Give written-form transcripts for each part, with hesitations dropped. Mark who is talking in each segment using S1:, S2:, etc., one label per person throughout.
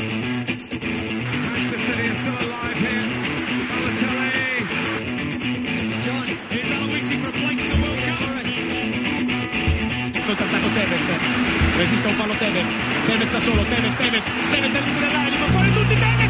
S1: Manchester City is still alive here. Balotelli. John. Here's Aloisi for a place in the World Cup.
S2: Contrattacco Tevez. Resiste un fallo Tevez. Tevez da solo. Tevez nel limite dell'area. Li fa fuori tutti Tevez.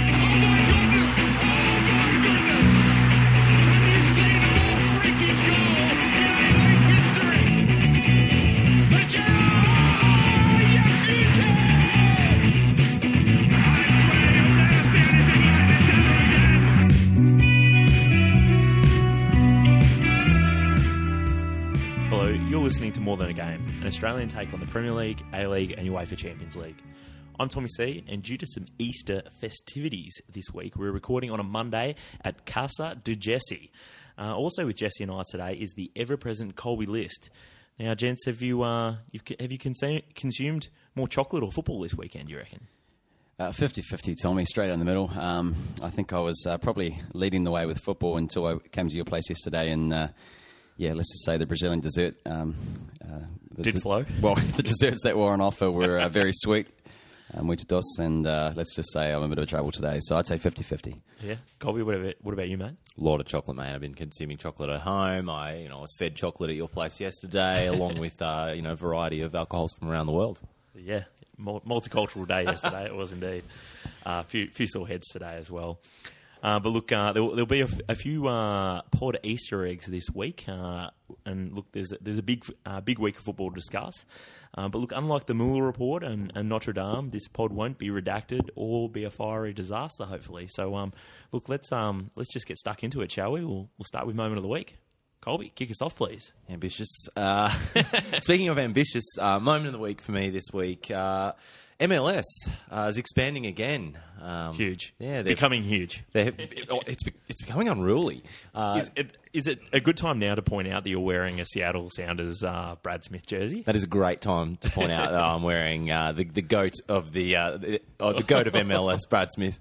S3: Listening to More Than a Game, an Australian take on the Premier League, A-League and UEFA Champions League. I'm Tommy C, and due to some Easter festivities this week, we're recording on a Monday at Casa de Jesse. Also with Jesse and I today is the ever-present Colby List. Now, gents, have you consumed more chocolate or football this weekend, do you reckon?
S4: 50-50, Tommy, straight down the middle. I think I was probably leading the way with football until I came to your place yesterday and... let's just say the Brazilian dessert...
S3: did flow?
S4: Well, the desserts that were on offer were very sweet, muito doce, and let's just say I'm a bit of trouble today. So I'd say 50-50.
S3: Yeah. Colby, what about you, mate?
S5: A lot of chocolate, mate. I've been consuming chocolate at home. I was fed chocolate at your place yesterday, along with a variety of alcohols from around the world.
S3: Yeah, multicultural day yesterday. It was indeed. A few sore heads today as well. But look, there'll be a few pod Easter eggs this week, and look, there's a big week of football to discuss. But look, unlike the Mueller report and Notre Dame, this pod won't be redacted or be a fiery disaster, hopefully. So, look, let's just get stuck into it, shall we? We'll start with moment of the week. Colby, kick us off, please.
S5: Ambitious. Speaking of ambitious, moment of the week for me this week. MLS is expanding again.
S3: Huge.
S5: Yeah,
S3: becoming huge.
S5: It's becoming unruly.
S3: Is it a good time now to point out that you're wearing a Seattle Sounders Brad Smith jersey?
S5: That is a great time to point out that I'm wearing the goat of the goat of MLS, Brad Smith.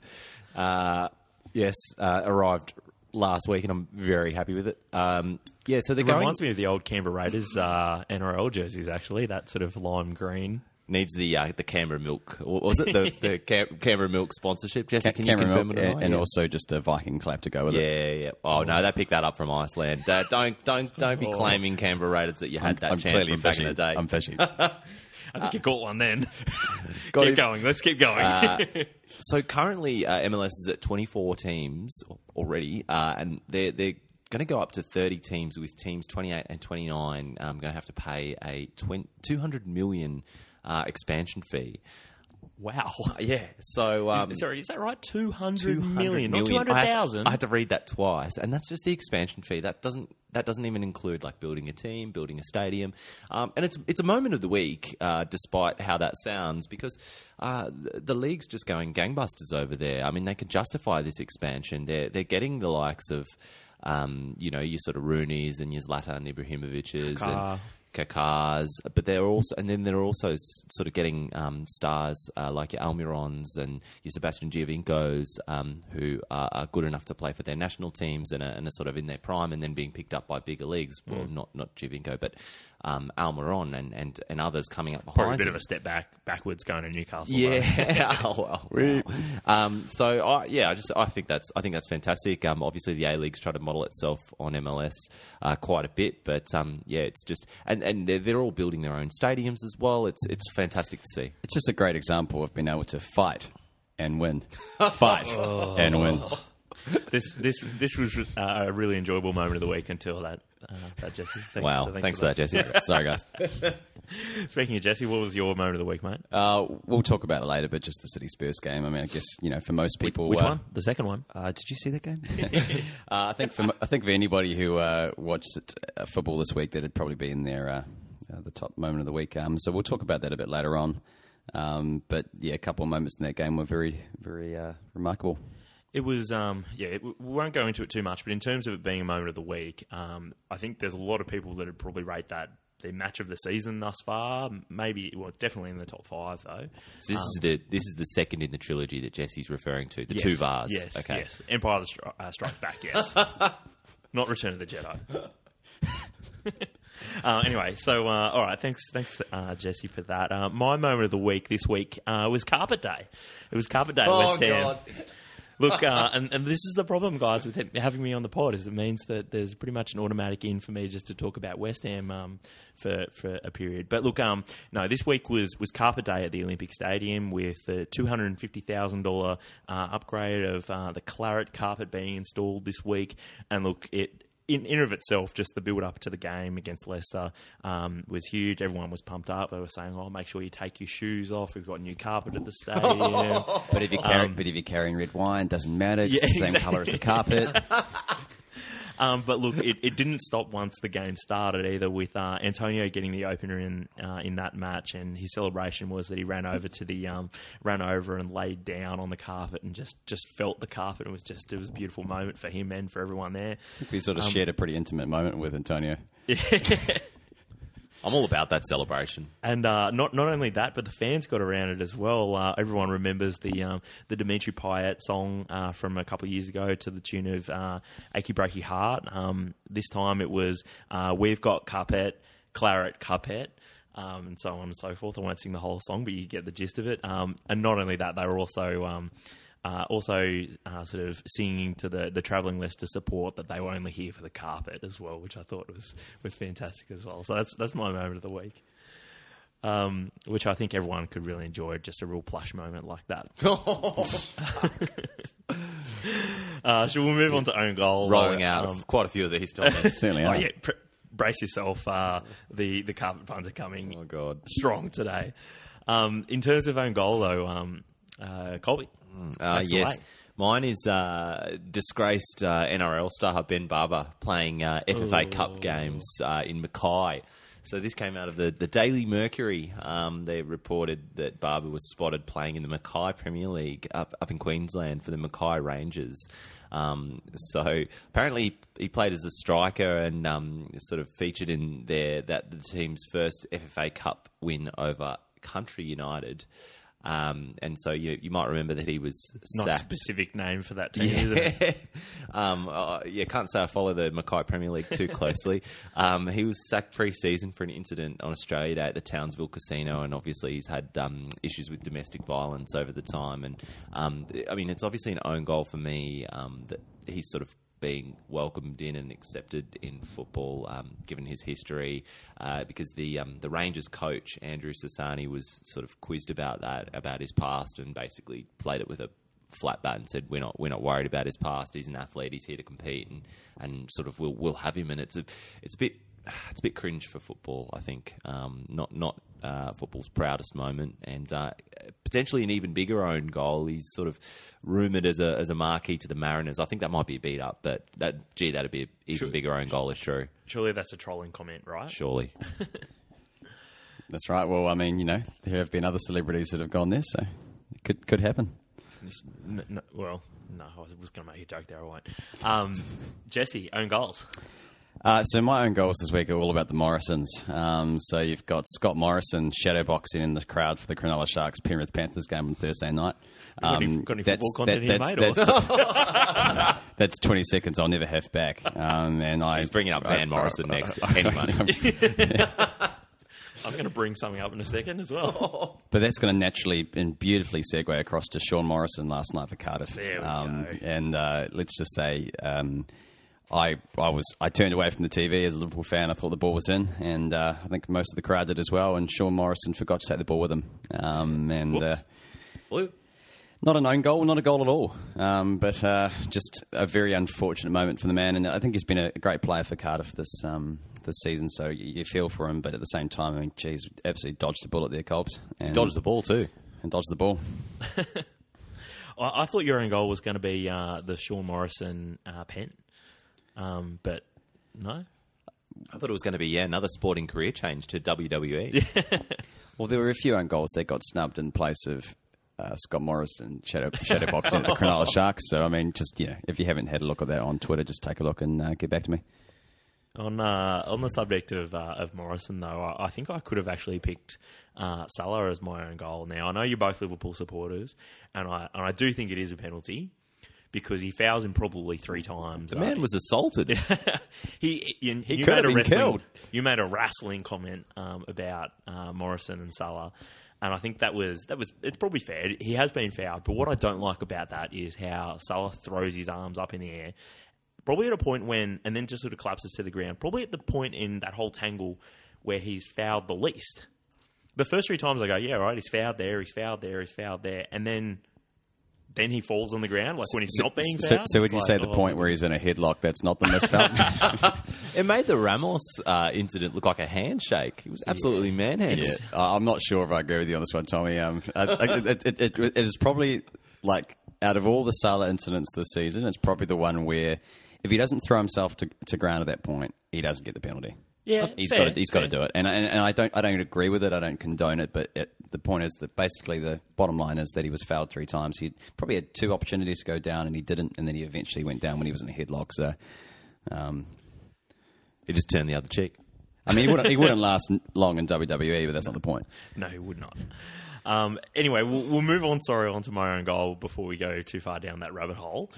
S5: Arrived last week, and I'm very happy with it. So it
S3: reminds me of the old Canberra Raiders NRL jerseys. Actually, that sort of lime green.
S5: Needs the Canberra Milk. Or was it the Canberra Milk sponsorship? Jesse, can you confirm
S4: Milk,
S5: it?
S4: And also just a Viking clap to go with it.
S5: Yeah. Oh, no, they picked that up from Iceland. Don't be claiming Canberra Raiders that you had that chant from back in the day.
S4: I'm fishing.
S3: I think you caught one then. Keep going. Let's keep going.
S5: So currently, MLS is at 24 teams already, and they're going to go up to 30 teams, with teams 28 and 29 going to have to pay a $200 million expansion fee.
S3: Wow.
S5: Yeah. So,
S3: sorry, is that right? 200 million, not 200,000.
S5: I had to read that twice, and that's just the expansion fee. That doesn't even include like building a team, building a stadium, and it's a moment of the week, despite how that sounds, because the league's just going gangbusters over there. I mean, they can justify this expansion. They're getting the likes of your sort of Rooney's and your Zlatan Ibrahimovic's and Kaká's, but they're also sort of getting stars like your Almirons and your Sebastian Giovinco's, who are good enough to play for their national teams and are sort of in their prime, and then being picked up by bigger leagues. Well, not Giovinco, but Almiron and others coming up behind.
S3: Probably a bit of a step backwards going to Newcastle.
S5: Yeah. I think that's fantastic. Obviously, the A-League's tried to model itself on MLS quite a bit, but it's just and they're all building their own stadiums as well. It's fantastic to see.
S4: It's just a great example of being able to fight and win, and win.
S3: This was a really enjoyable moment of the week until that Jesse.
S5: Thanks for that, Jesse.
S4: Sorry, guys.
S3: Speaking of Jesse, what was your moment of the week, mate?
S4: We'll talk about it later, but just the City Spurs game. I mean, I guess for most people,
S3: which one? The second one.
S4: Did you see that game? I think for anybody who watched football this week, that'd probably be in their the top moment of the week. So we'll talk about that a bit later on. But a couple of moments in that game were very, very remarkable.
S3: It was, we won't go into it too much, but in terms of it being a moment of the week, I think there's a lot of people that would probably rate that their match of the season thus far. Maybe, definitely in the top 5 though.
S5: So this is the second in the trilogy that Jesse's referring to. The two Vars.
S3: Yes,
S5: okay.
S3: Yes. Empire of the Strikes Back. Yes, not Return of the Jedi. Anyway, so all right, thanks, Jesse, for that. My moment of the week this week was Carpet Day. It was Carpet Day at West Ham.
S5: God.
S3: Look, and this is the problem, guys, with having me on the pod, is it means that there's pretty much an automatic in for me just to talk about West Ham for a period. But look, no, this week was Carpet Day at the Olympic Stadium with the $250,000 upgrade of the claret carpet being installed this week. And look, in and of itself, just the build-up to the game against Leicester was huge. Everyone was pumped up. They were saying, make sure you take your shoes off. We've got new carpet at the stadium.
S4: But if you're carrying red wine, doesn't matter. It's the same colour as the carpet.
S3: But look, it didn't stop once the game started either, with Antonio getting the opener in that match, and his celebration was that he ran over and laid down on the carpet and just felt the carpet. It was a beautiful moment for him and for everyone there.
S4: We sort of shared a pretty intimate moment with Antonio.
S5: I'm all about that celebration.
S3: And not only that, but the fans got around it as well. Everyone remembers the Dimitri Payet song from a couple of years ago to the tune of Achy Breaky Heart. This time it was We've Got Carpet, Claret Carpet, and so on and so forth. I won't sing the whole song, but you get the gist of it. And not only that, they were also sort of singing to the travelling Leicester support that they were only here for the carpet as well, which I thought was fantastic as well. So that's my moment of the week, which I think everyone could really enjoy, just a real plush moment like that. Should we move on to own goal?
S5: Rolling out quite a few of these topics.
S4: Certainly
S3: Oh
S4: are.
S3: yeah, brace yourself. The carpet puns are coming
S5: Oh, God.
S3: strong today. In terms of own goal, though, Colby. Takes
S5: Yes.
S3: away.
S5: Mine is disgraced NRL star Ben Barber playing FFA Cup games in Mackay. So this came out of the Daily Mercury. They reported that Barber was spotted playing in the Mackay Premier League up in Queensland for the Mackay Rangers. So apparently he played as a striker and sort of featured in the team's first FFA Cup win over Country United. And so you might remember that he was
S3: Not a
S5: sacked.
S3: specific name for that team, is it?
S5: Can't say I follow the Mackay Premier League too closely. He was sacked pre-season for an incident on Australia Day at the Townsville Casino, and obviously he's had issues with domestic violence over the time. And I mean, it's obviously an own goal for me that he's sort of being welcomed in and accepted in football, given his history, because the Rangers coach Andrew Sassani was sort of quizzed about his past, and basically played it with a flat bat and said, "We're not worried about his past. He's an athlete. He's here to compete, and sort of we'll have him." And it's a bit cringe for football, I think. Not football's proudest moment, and potentially an even bigger own goal. He's sort of rumoured as a marquee to the Mariners. I think that might be a beat up, but that'd be an even bigger own goal if true.
S3: Surely that's a trolling comment, right?
S5: Surely.
S4: That's right. Well, I mean, there have been other celebrities that have gone there, so it could happen.
S3: No, I was going to make a joke there. I won't. Jesse, own goals.
S4: So my own goals this week are all about the Morrisons. So you've got Scott Morrison shadowboxing in the crowd for the Cronulla Sharks Penrith Panthers game on Thursday night.
S3: Got any football content here, mate?
S4: That's 20 seconds I'll never have back. And
S5: He's bringing up Van Morrison next. Any money.
S3: I'm going to bring something up in a second as well.
S4: But that's going to naturally and beautifully segue across to Sean Morrison last night for Cardiff.
S3: There we go.
S4: And let's just say I turned away from the TV as a Liverpool fan. I thought the ball was in, and I think most of the crowd did as well. And Sean Morrison forgot to take the ball with him. Not an own goal, not a goal at all. But just a very unfortunate moment for the man. And I think he's been a great player for Cardiff this season. So you feel for him, but at the same time, I mean, geez, absolutely dodged a bullet there, Colbs. And
S5: Dodged the ball too.
S4: And dodged the ball.
S3: I thought your own goal was going to be the Sean Morrison pen. But no.
S5: I thought it was going to be another sporting career change to WWE.
S4: Well, there were a few own goals that got snubbed in place of Scott Morrison shadowboxing at the Cronulla Sharks. So, I mean, just, if you haven't had a look at that on Twitter, just take a look and get back to me.
S3: On the subject of Morrison, though, I think I could have actually picked Salah as my own goal. Now, I know you're both Liverpool supporters, and I do think it is a penalty. because he fouls him probably 3 times.
S5: The man was assaulted.
S3: You
S4: could
S3: made
S4: have
S3: a
S4: been
S3: wrestling-
S4: killed.
S3: You made a wrestling comment about Morrison and Salah, and I think that was it's probably fair. He has been fouled, but what I don't like about that is how Salah throws his arms up in the air, probably at a point when, and then just sort of collapses to the ground. Probably at the point in that whole tangle where he's fouled the least. The first 3 times I go, yeah, right, he's fouled there, and then he falls on the ground, like when he's not being fouled.
S4: So would
S3: It's
S4: you
S3: like,
S4: say the
S3: oh.
S4: point where he's in a headlock, that's not the misfoul?
S5: It made the Ramos incident look like a handshake. He was absolutely manhandled.
S4: Yeah, I'm not sure if I agree with you on this one, Tommy. It is probably, like, out of all the Salah incidents this season, it's probably the one where if he doesn't throw himself to ground at that point, he doesn't get the penalty.
S3: Yeah,
S4: He's
S3: fair,
S4: got to do it, and I don't agree with it. I don't condone it, but the point is that basically the bottom line is that he was fouled 3 times. He probably had 2 opportunities to go down, and he didn't, and then he eventually went down when he was in a headlock. So,
S5: He just turned the other cheek.
S4: I mean, he wouldn't last long in WWE, but that's not the point.
S3: No, he would not. Anyway, we'll move on. Onto my own goal before we go too far down that rabbit hole.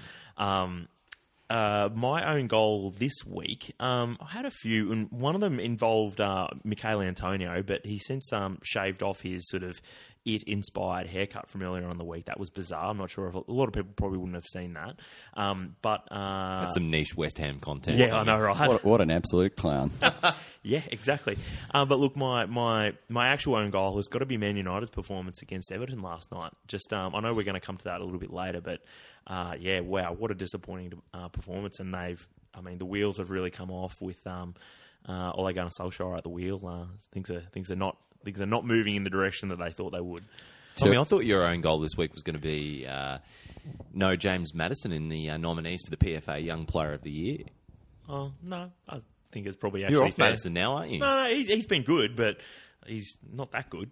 S3: My own goal this week, I had a few, and one of them involved Michail Antonio, but he's since shaved off his sort of it-inspired haircut from earlier on in the week. That was bizarre. I'm not sure if a lot of people probably wouldn't have seen that.
S5: That's some niche West Ham content.
S3: Yeah, I know, right?
S4: What an absolute clown!
S3: Yeah, exactly. But look, my actual own goal has got to be Man United's performance against Everton last night. Just I know we're going to come to that a little bit later, but yeah, wow, what a disappointing performance. And the wheels have really come off with Ole Gunnar Solskjaer at the wheel. Things are not moving in the direction that they thought they would.
S5: Tommy, I thought your own goal this week was going to be no James Maddison in the nominees for the PFA Young Player of the Year.
S3: Oh no, I think it's probably actually
S5: You're off
S3: fair.
S5: Maddison now, aren't you?
S3: No, he's been good, but he's not that good.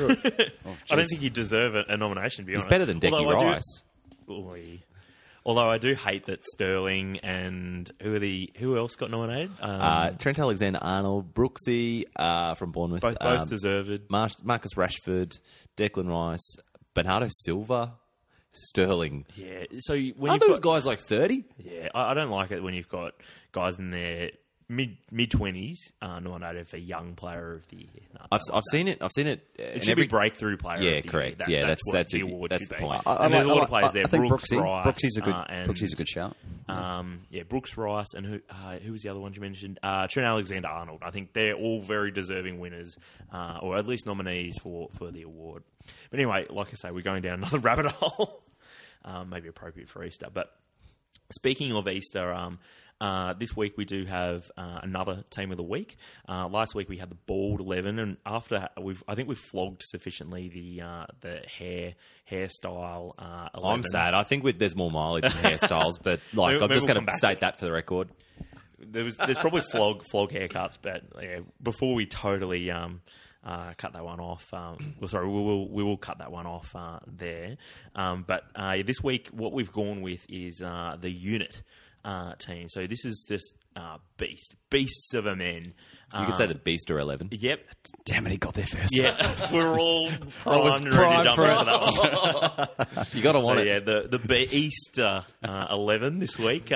S3: I don't think he'd deserve a nomination, to be
S5: He's
S3: honest.
S5: better than Decky
S3: Although I do-
S5: Rice.
S3: Although I do hate that Sterling and who else got nominated?
S5: Trent Alexander-Arnold, Brooksy from Bournemouth.
S3: Both deserved.
S5: Marcus Rashford, Declan Rice, Bernardo Silva, Sterling.
S3: Yeah. So when
S5: Aren't
S3: you've
S5: those
S3: got,
S5: guys like 30?
S3: yeah, I don't like it when you've got guys in their mid-20s nominated for Young Player of the Year. No,
S5: I've seen it.
S3: it should be Breakthrough Player.
S5: Yeah,
S3: of the
S5: correct.
S3: Year.
S5: Yeah,
S3: that's what the
S5: the
S3: award should be.
S5: point.
S3: And there's a lot of players there.
S4: I think
S3: Brooks, Rice,
S4: Brooksie's a good shout.
S3: Brooks, Rice, and who was the other one you mentioned? Trent Alexander-Arnold. I think they're all very deserving winners, or at least nominees for the award. But anyway, like I say, we're going down another rabbit hole. Maybe appropriate for Easter. But speaking of Easter, this week we do have another team of the week. Last week we had the bald 11, and after I think we've flogged sufficiently the hairstyle 11.
S5: I'm sad. I think there's more mileage in hairstyles, but
S3: Maybe
S5: I'm just
S3: we'll
S5: going
S3: come
S5: to
S3: back
S5: state
S3: to
S5: that for the record.
S3: There's probably flog haircuts, but yeah, before we totally cut that one off. We will cut that one off there. But this week, what we've gone with is the unit team. So this is just beasts of a men.
S5: You could say the Beast or 11.
S3: Yep.
S4: Damn it, he got there first.
S3: Yeah, we're all
S4: was
S3: primed and ready to jump
S4: primed
S3: into that one.
S5: You got to want
S3: So,
S5: it.
S3: yeah, the Beast 11 this week.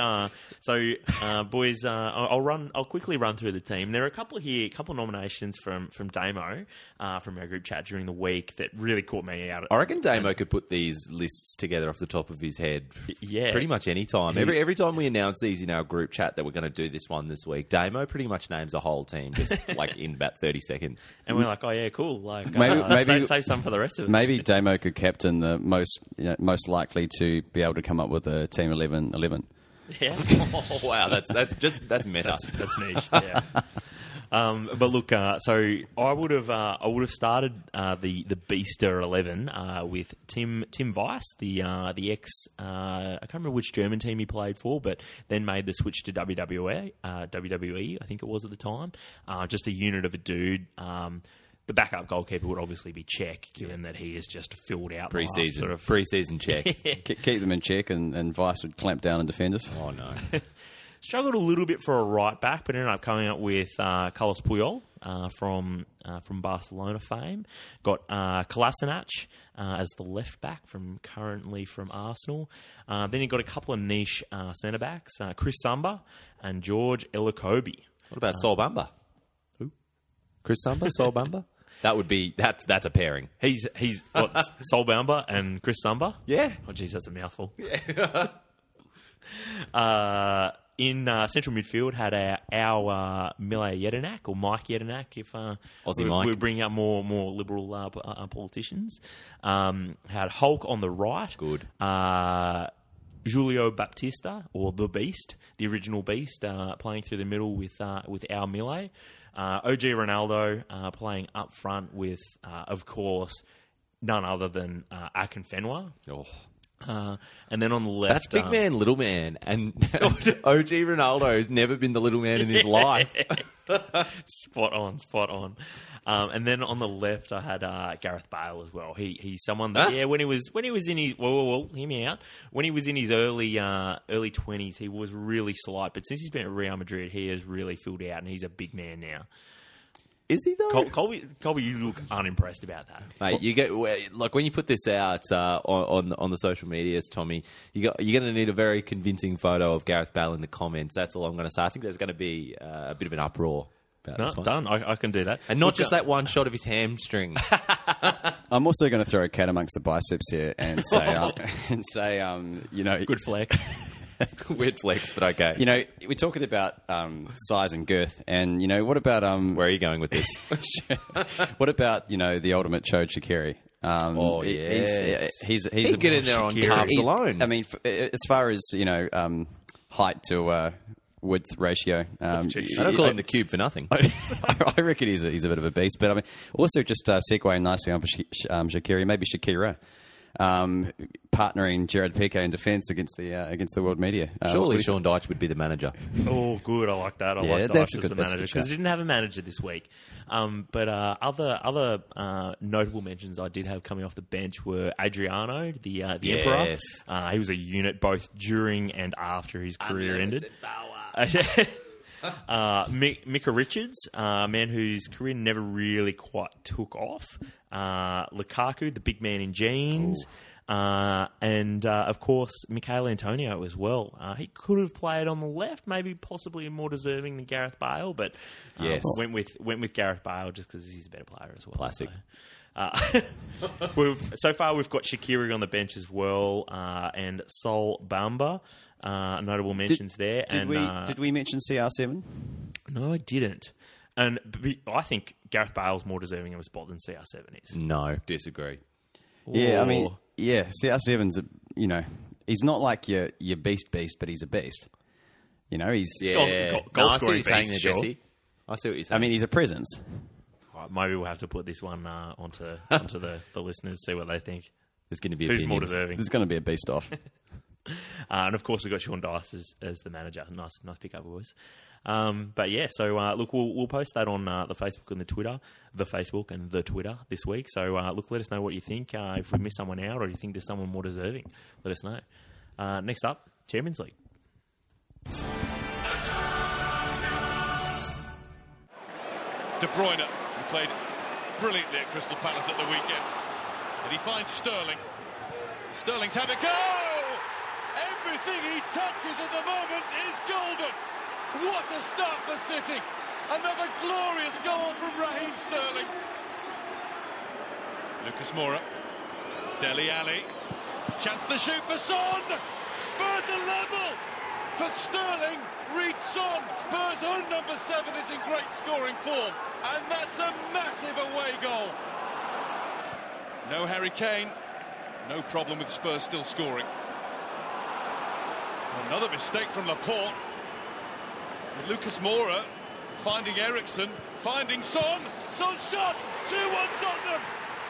S3: Boys, I'll quickly run through the team. There are a couple nominations from Damo from our group chat during the week that really caught me out.
S5: I reckon Damo could put these lists together off the top of his head.
S3: Yeah.
S5: Pretty much any time. Every time we announce these in our group chat that we're going to do this one this week, Damo pretty much names a whole team just like in about 30 seconds.
S3: And we're like, oh yeah, cool. Like
S4: Maybe-
S3: save some for the rest of us.
S4: Maybe Damo could captain the most likely to be able to come up with a team 11.
S3: Yeah.
S5: Oh, wow, that's meta.
S3: That's niche. Yeah. But look, so I would have started the Beaster 11 with Tim Weiss, the ex I can't remember which German team he played for, but then made the switch to WWE. I think it was at the time. Just a unit of a dude. The backup goalkeeper would obviously be Czech, given that he is just filled out the last sort of
S5: Pre-season check.
S4: Keep them in check, and Vice would clamp down on defenders.
S5: Oh, no.
S3: struggled a little bit for a right back, but ended up coming up with Carlos Puyol from Barcelona fame. Got Kolasinac as the left back currently from Arsenal. Then you got a couple of niche centre backs, Chris Samba and George Elokobi.
S5: What about Sol Bamba? Who? Chris Samba, Sol Bamba? That's a pairing.
S3: He's what, Sol Bamba and Chris Samba?
S5: Yeah.
S3: Oh, geez, that's a mouthful. In central midfield had our Mile Jedinak, or Mike Jedinak, if
S5: Aussie Mike.
S3: we're bringing up more liberal politicians. Had Hulk on the right.
S5: Good.
S3: Julio Baptista, or the Beast, the original Beast, playing through the middle with our Mile. OG Ronaldo playing up front with, of course, none other than Akinfenwa.
S5: Oh.
S3: And then on the left...
S5: That's big man, little man. And OG Ronaldo has never been the little man in his life.
S3: Spot on. And then on the left, I had Gareth Bale as well. He's someone that, when he was in his... Well, hear me out. When he was in his early 20s, he was really slight. But since he's been at Real Madrid, he has really filled out, and he's a big man now.
S5: Is he though?
S3: Colby, you look unimpressed about that,
S5: mate. You get like when you put this out on the social medias, Tommy. You're going to need a very convincing photo of Gareth Bale in the comments. That's all I'm going to say. I think there's going to be a bit of an uproar about this one.
S3: Done. I can do that,
S5: and not just that one shot of his hamstring.
S4: I'm also going to throw a cat amongst the biceps here and say,
S3: good flex.
S4: Weird flex, but okay. We're talking about size and girth, and what about
S5: where are you going with this?
S4: What about the ultimate Chode Shaqiri? He's
S5: he'd get in there on calves alone.
S4: I mean, as far as height to width ratio,
S5: I don't call him the cube for nothing.
S4: I reckon he's a bit of a beast. But I mean, also just segueing nicely on Shaqiri, maybe Shakira. Partnering Gerard Piqué in defence against the world media.
S5: Surely Sean Dyche would be the manager.
S3: Oh, good. I like that. I like Dyche as the manager because he didn't have a manager this week. But other notable mentions I did have coming off the bench were Adriano, the Emperor. He was a unit both during and after his career ended. Micah Richards, a man whose career never really quite took off. Lukaku, the big man in jeans. And, of course, Michail Antonio as well. He could have played on the left, maybe possibly more deserving than Gareth Bale, but went with Gareth Bale just because he's a better player as well.
S5: Classic.
S3: So far, we've got Shaqiri on the bench as well, and Sol Bamba. Notable mentions there.
S4: Did we mention CR7?
S3: No, I didn't. And I think Gareth Bale's more deserving of a spot than CR7 is.
S5: No, disagree.
S4: Yeah, I mean, CR7's he's not like your beast, but he's a beast. He's
S3: goal scoring beast.
S5: I see what you're saying.
S4: I mean, he's a presence.
S3: Maybe we'll have to put this one onto the listeners, see what they think.
S5: There's going to be
S3: who's more deserving.
S4: There's going to be a beast off.
S3: And of course, we've got Sean Dyche as the manager. Nice pick-up, boys. But yeah, so look, we'll post that on the Facebook and the Twitter, this week. So look, let us know what you think. If we miss someone out, or you think there's someone more deserving, let us know. Next up, Champions League.
S1: De Bruyne, who played brilliantly at Crystal Palace at the weekend, and he finds Sterling. Sterling's had a go. Everything he touches at the moment is golden. What a start for City. Another glorious goal from Raheem Sterling. Lucas Moura. Dele Alli. Chance to shoot for Son. Spurs are level. For Sterling, reads Son. Spurs' own number 7 is in great scoring form. And that's a massive away goal. No Harry Kane. No problem with Spurs still scoring. Another mistake from Laporte. With Lucas Moura finding Eriksson, finding Son. Son shot! 2-1 Tottenham!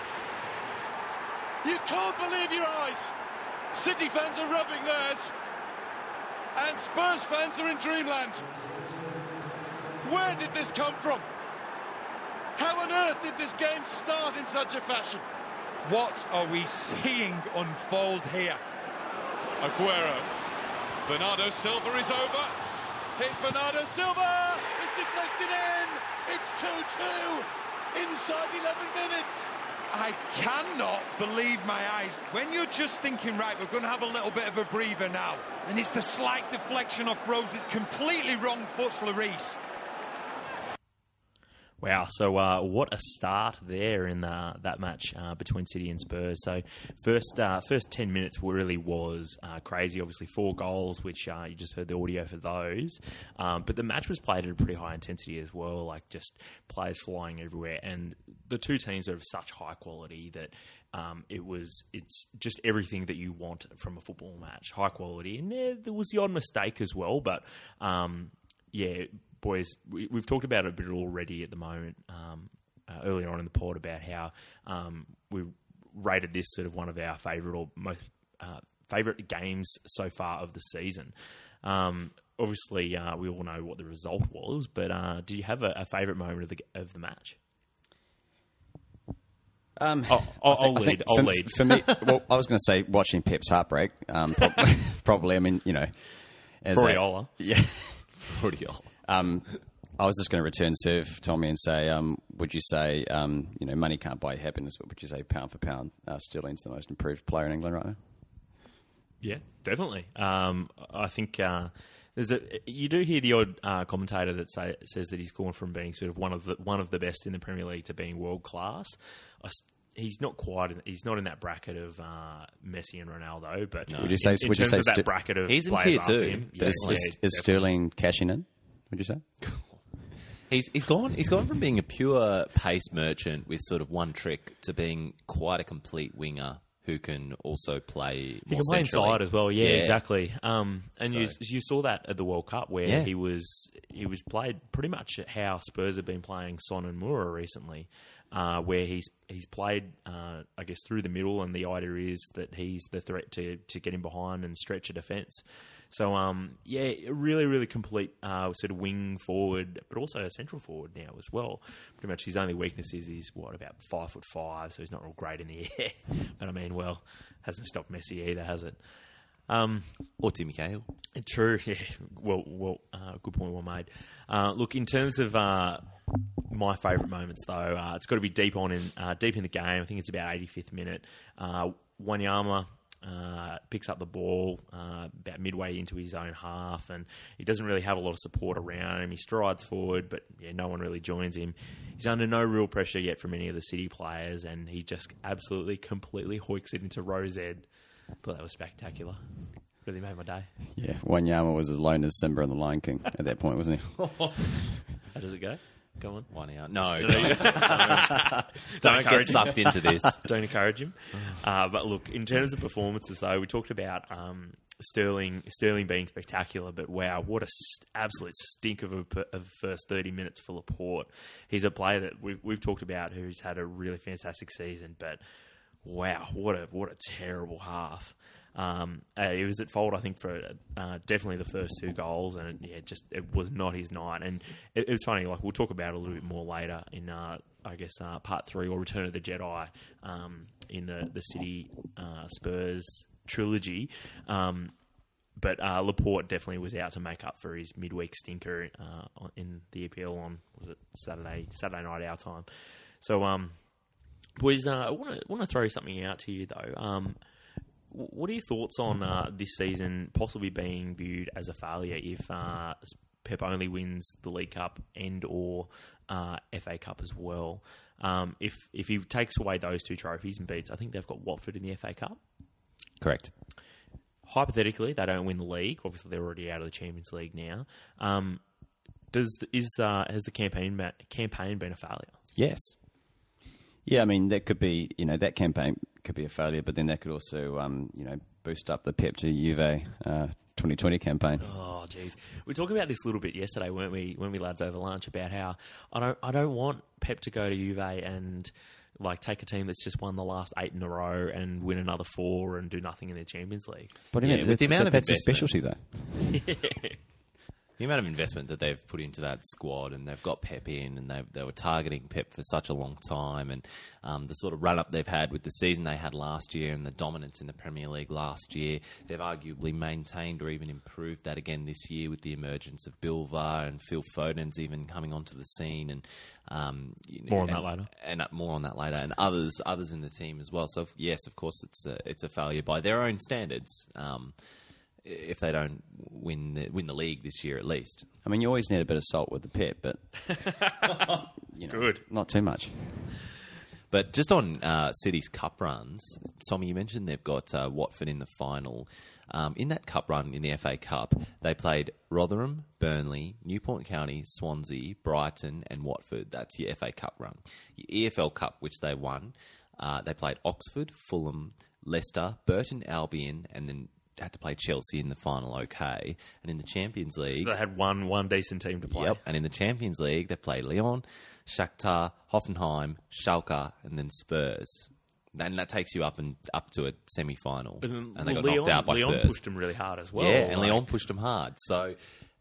S1: You can't believe your eyes. City fans are rubbing theirs. And Spurs fans are in dreamland. Where did this come from? How on earth did this game start in such a fashion?
S6: What are we seeing unfold here?
S1: Aguero. Bernardo Silva is over. It's Bernardo Silva. It's deflected in. It's 2-2 inside 11 minutes.
S6: I cannot believe my eyes. When you're just thinking, right, we're going to have a little bit of a breather now, and it's the slight deflection off Rose, completely wrong foot, Lloris.
S3: Wow, so what a start there in that match between City and Spurs. So first 10 minutes really was crazy. Obviously 4 goals, which you just heard the audio for those. But the match was played at a pretty high intensity as well, like just players flying everywhere. And the two teams are of such high quality that it's just everything that you want from a football match. High quality. And there was the odd mistake as well, but boys, we've talked about it a bit already at the moment, earlier on in the pod, about how we rated this sort of one of our favourite or most favourite games so far of the season. Obviously, we all know what the result was, but do you have a favourite moment of the match? I'll lead.
S4: For me, well, I was going to say watching Pep's heartbreak. Probably. I mean, as
S3: Guardiola.
S5: Guardiola.
S4: I was just going to return serve, Tommy, and say, would you say, money can't buy happiness, but would you say pound for pound, Sterling's the most improved player in England right now?
S3: Yeah, definitely. I think you do hear the odd commentator that says that he's gone from being sort of one of the best in the Premier League to being world class. He's not he's not in that bracket of Messi and Ronaldo, but
S4: would you say
S3: in terms of that bracket of
S5: he's in
S3: players
S5: tier 2.
S3: Him,
S4: is Sterling cashing in? Would you say?
S5: He's gone from being a pure pace merchant with sort of one trick to being quite a complete winger who can also play more
S3: he can play
S5: centrally.
S3: inside as well. Yeah, exactly. And
S5: So-
S3: you saw that at the World Cup where he was played pretty much how Spurs have been playing Son and Moura recently, where he's played I guess through the middle, and the idea is that he's the threat to get in behind and stretch a defence. So, really, really complete sort of wing forward, but also a central forward now as well. Pretty much his only weakness is he's, about 5'5", so he's not real great in the air. But I mean, hasn't stopped Messi either, has it?
S5: Or Timmy Cahill.
S3: True, yeah. Well, good point well made. Look, in terms of my favourite moments, though, it's got to be deep in the game. I think it's about 85th minute. Wanyama picks up the ball about midway into his own half, and he doesn't really have a lot of support around him. He strides forward, but no one really joins him. He's under no real pressure yet from any of the City players, and he just absolutely, completely hoiks it into Rosed. Thought that was spectacular. Really made my day.
S4: Yeah, Wanyama was as lone as Simba and the Lion King at that point, wasn't he?
S3: How does it go? Go on.
S5: 1 out. No, don't get sucked into this.
S3: Don't encourage him. But look, in terms of performances, though, we talked about Sterling being spectacular, but wow, what a absolute stink of a first 30 minutes for Laporte. He's a player that we've talked about who's had a really fantastic season, but wow, what a terrible half. It was at fault, I think, for definitely the first 2 goals, and it was not his night. And it was funny, like we'll talk about it a little bit more later in part 3 or Return of the Jedi in the City Spurs trilogy. But Laporte definitely was out to make up for his midweek stinker in the EPL on Saturday night our time. So boys, I want to throw something out to you though. What are your thoughts on this season possibly being viewed as a failure if Pep only wins the League Cup and or FA Cup as well? If he takes away those 2 trophies and beats, I think they've got Watford in the FA Cup.
S4: Correct.
S3: Hypothetically, they don't win the league. Obviously, they're already out of the Champions League now. Has the campaign been a failure?
S4: Yes. Yeah, I mean, that could be, that campaign could be a failure, but then that could also, boost up the Pep to Juve 2020 campaign.
S3: Oh, jeez. We were talking about this a little bit yesterday, weren't we, when we lads over lunch, about how I don't want Pep to go to Juve and take a team that's just won the last 8 in a row and win another 4 and do nothing in the Champions League.
S4: But
S5: with the amount of
S4: that's a
S5: investment.
S4: specialty, though.
S5: The amount of investment that they've put into that squad, and they've got Pep in, and they were targeting Pep for such a long time, and the sort of run-up they've had with the season they had last year and the dominance in the Premier League last year, they've arguably maintained or even improved that again this year with the emergence of Bilva and Phil Foden's even coming onto the scene, and
S3: More on that later.
S5: And more on that later, and others in the team as well. So yes, of course, it's a failure by their own standards. If they don't win the league this year, at least.
S4: I mean, you always need a bit of salt with the Pep, but
S3: Good.
S4: not too much.
S5: But just on City's cup runs, Tommy, you mentioned they've got Watford in the final. In that cup run in the FA Cup, they played Rotherham, Burnley, Newport County, Swansea, Brighton, and Watford. That's your FA Cup run. Your EFL Cup, which they won, they played Oxford, Fulham, Leicester, Burton Albion, and then had to play Chelsea in the final. Okay, and in the Champions League,
S3: So they had one decent team to play.
S5: yep, and in the Champions League, they played Lyon, Shakhtar, Hoffenheim, Schalke, and then Spurs. And that takes you up to a semi-final, and they got knocked out by
S3: Lyon
S5: Spurs.
S3: pushed them really hard as well.
S5: Yeah, and Lyon pushed them hard. So,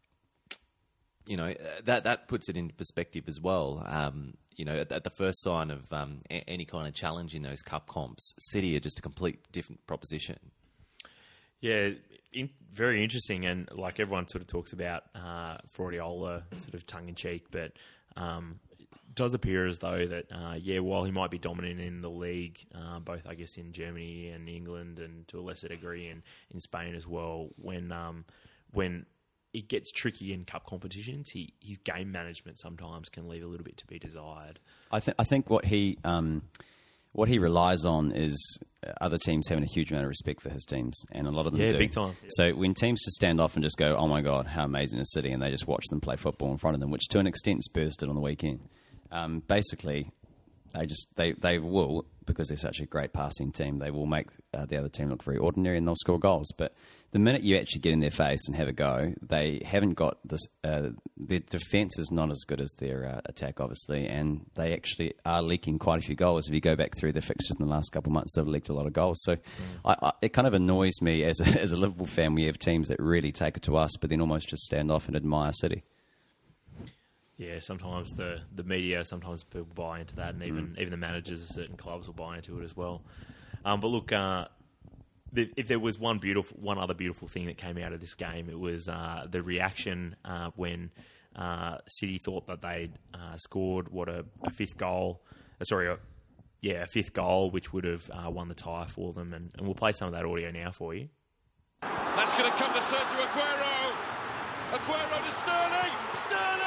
S5: that puts it into perspective as well. At the first sign of any kind of challenge in those cup comps, City are just a complete different proposition.
S3: Yeah, very interesting, and like everyone sort of talks about Fraudiola, sort of tongue-in-cheek, but it does appear as though that, while he might be dominant in the league, both, I guess, in Germany and England, and to a lesser degree in Spain as well, when it gets tricky in cup competitions, his game management sometimes can leave a little bit to be desired.
S4: I think what he relies on is other teams having a huge amount of respect for his teams, and a lot of them do.
S3: Big time.
S4: So when teams just stand off and just go, "Oh my God, how amazing is City," and they just watch them play football in front of them, which to an extent Spurs did on the weekend. Basically, they will, because they're such a great passing team, they will make the other team look very ordinary, and they'll score goals. But the minute you actually get in their face and have a go, they haven't got this. Their defence is not as good as their attack, obviously, and they actually are leaking quite a few goals. If you go back through the fixtures in the last couple of months, they've leaked a lot of goals. So it kind of annoys me as a Liverpool fan. We have teams that really take it to us, but then almost just stand off and admire City.
S3: Yeah, sometimes the media, sometimes people buy into that, and even the managers of certain clubs will buy into it as well. But look, if there was one other beautiful thing that came out of this game, it was the reaction when City thought that they'd scored a fifth goal. A fifth goal, which would have won the tie for them, and we'll play some of that audio now for you.
S1: That's going to come to Sergio Aguero. Aguero to Sterling. Sterling!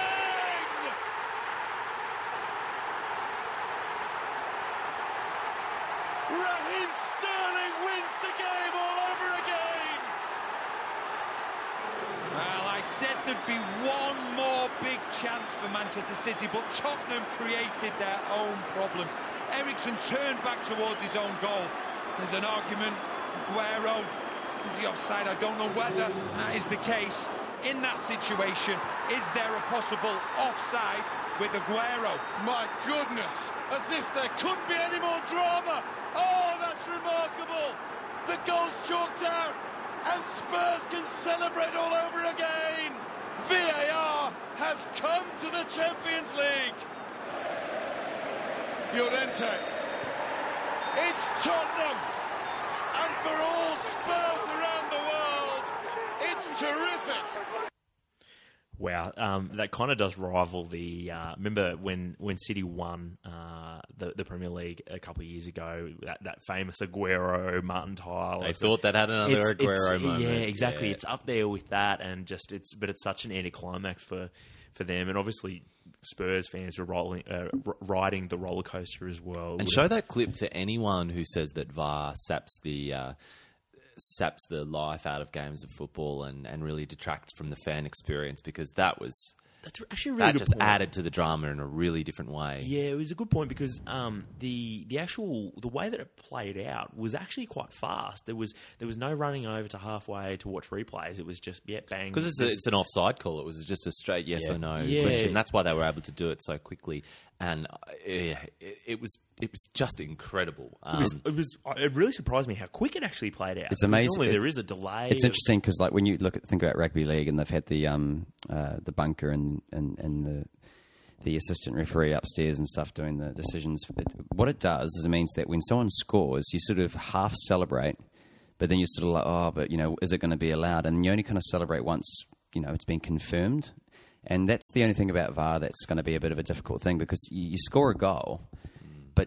S1: Raheem Sterling wins the game all over again.
S6: Well, I said there'd be one more big chance for Manchester City, but Tottenham created their own problems. Eriksen turned back towards his own goal. There's an argument. Aguero, is he offside? I don't know whether that is the case. In that situation, is there a possible offside with Aguero?
S1: My goodness, as if there couldn't be any more drama. Oh, that's remarkable. The goal's chalked out, and Spurs can celebrate all over again. VAR has come to the Champions League. Llorente. It's Tottenham. And for all Spurs around the world, it's terrific.
S3: Wow, that kind of does rival the. Remember when City won the Premier League a couple of years ago? That famous Aguero, Martin Tyler.
S5: They thought that had another Aguero moment.
S3: Yeah, exactly.
S5: Yeah.
S3: It's up there with that, and but it's such an anticlimax for them, and obviously Spurs fans were riding the roller coaster as well.
S5: And show that clip to anyone who says that VAR saps the life out of games of football and really detracts from the fan experience, because that was
S3: That's actually a really
S5: That
S3: good
S5: just
S3: point.
S5: added to the drama in a really different way.
S3: Yeah, it was a good point because the way that it played out was actually quite fast. There was no running over to halfway to watch replays. It was just bang.
S5: Because it's an offside call. It was just a straight yes or no question. That's why they were able to do it so quickly. And it was just incredible.
S3: It really surprised me how quick it actually played out.
S4: It's amazing.
S3: Normally there is a delay.
S4: It's interesting because, like, when you think about rugby league, and they've had the bunker and the assistant referee upstairs and stuff doing the decisions. What it does is it means that when someone scores, you sort of half celebrate, but then you're sort of like, oh, but is it going to be allowed? And you only kind of celebrate once it's been confirmed. And that's the only thing about VAR that's going to be a bit of a difficult thing, because you score a goal, but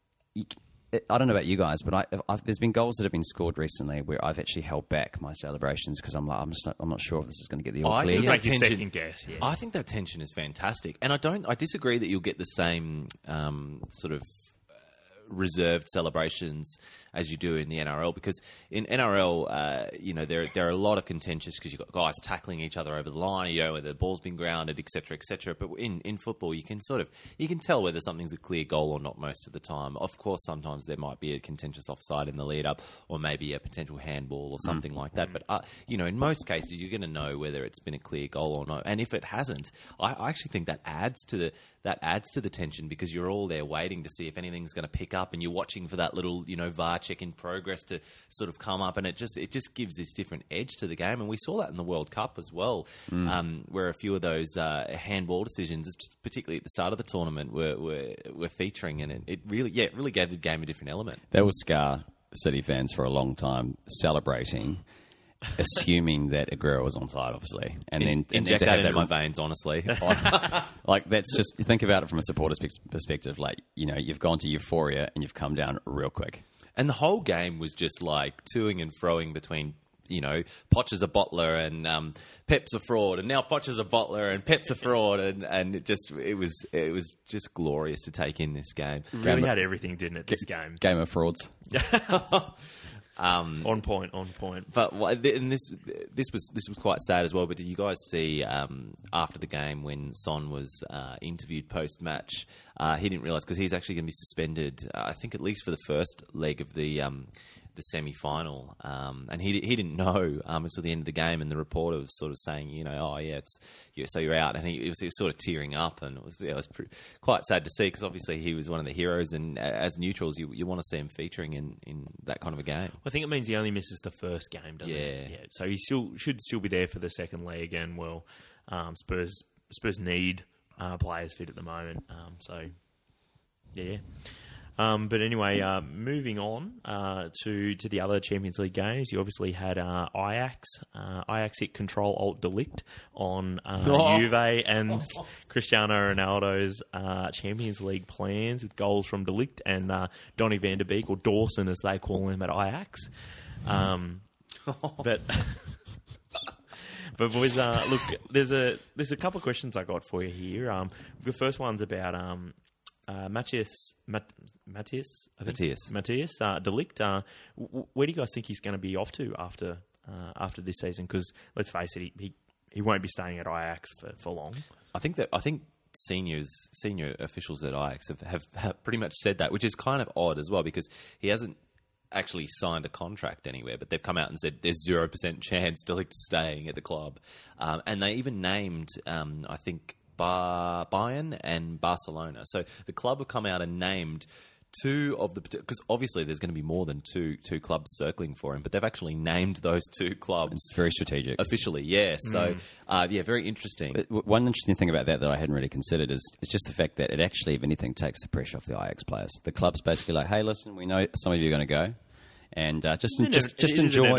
S4: I don't know about you guys, but there's been goals that have been scored recently where I've actually held back my celebrations because I'm not sure if this is going to get the all clear.
S3: Just make you second guess. Yeah.
S5: I think that tension is fantastic, and I disagree that you'll get the same sort of reserved celebrations as you do in the NRL, because in NRL, there are a lot of contentious because you've got guys tackling each other over the line, where the ball's been grounded, etc., etc. But in football, you can tell whether something's a clear goal or not most of the time. Of course, sometimes there might be a contentious offside in the lead up, or maybe a potential handball or something like that. But in most cases, you're going to know whether it's been a clear goal or not. And if it hasn't, I actually think that adds to the tension, because you're all there waiting to see if anything's going to pick up, and you're watching for that little VAR check in progress to sort of come up, and it just gives this different edge to the game. And we saw that in the World Cup as well, where a few of those handball decisions, particularly at the start of the tournament, were featuring, and it really gave the game a different element.
S4: That was Scar City fans for a long time celebrating, assuming that Aguero was onside, obviously, and then
S5: inject that into my veins, honestly.
S4: Like, that's just, think about it from a supporter's perspective. Like, you've gone to euphoria and you've come down real quick.
S5: And the whole game was just like toing and froing between, Poch is a bottler and Pep's a fraud, and now Poch is a bottler and Pep's a fraud, and it was just glorious to take in this game.
S3: Really had everything, didn't it? This game,
S4: Game of frauds.
S3: On point.
S5: But and this was quite sad as well. But did you guys see after the game when Son was interviewed post match? He didn't realise, because he's actually going to be suspended. I think at least for the first leg of the semi-final, and he didn't know until the end of the game. And the reporter was sort of saying, so you're out, and he was sort of tearing up, and it was quite sad to see, because obviously he was one of the heroes, and as neutrals, you want to see him featuring in that kind of a game.
S3: I think it means he only misses the first game, doesn't it? Yeah. So he should still be there for the second leg, and Spurs need players fit at the moment. But anyway, moving on to the other Champions League games, you obviously had Ajax. Ajax hit Control-Alt-Delete on Juve and Cristiano Ronaldo's Champions League plans, with goals from Delete and Donny van der Beek, or Dawson as they call him at Ajax. But boys, look, there's a couple of questions I got for you here. The first one's about Matthias de Ligt. Where do you guys think he's going to be off to after this season? Because let's face it, he won't be staying at Ajax for long.
S5: I think senior officials at Ajax have pretty much said that, which is kind of odd as well, because he hasn't actually signed a contract anywhere, but they've come out and said there's 0% chance de Ligt staying at the club, and they even named I think Bayern and Barcelona. So the club have come out and named two of the, because obviously there's going to be more than two clubs circling for him, but they've actually named those two clubs.
S4: It's very strategic.
S5: Officially, yeah. So, very interesting.
S4: One interesting thing about that I hadn't really considered is just the fact that it actually, if anything, takes the pressure off the Ajax players. The club's basically like, hey, listen, we know some of you are going to go. And just enjoy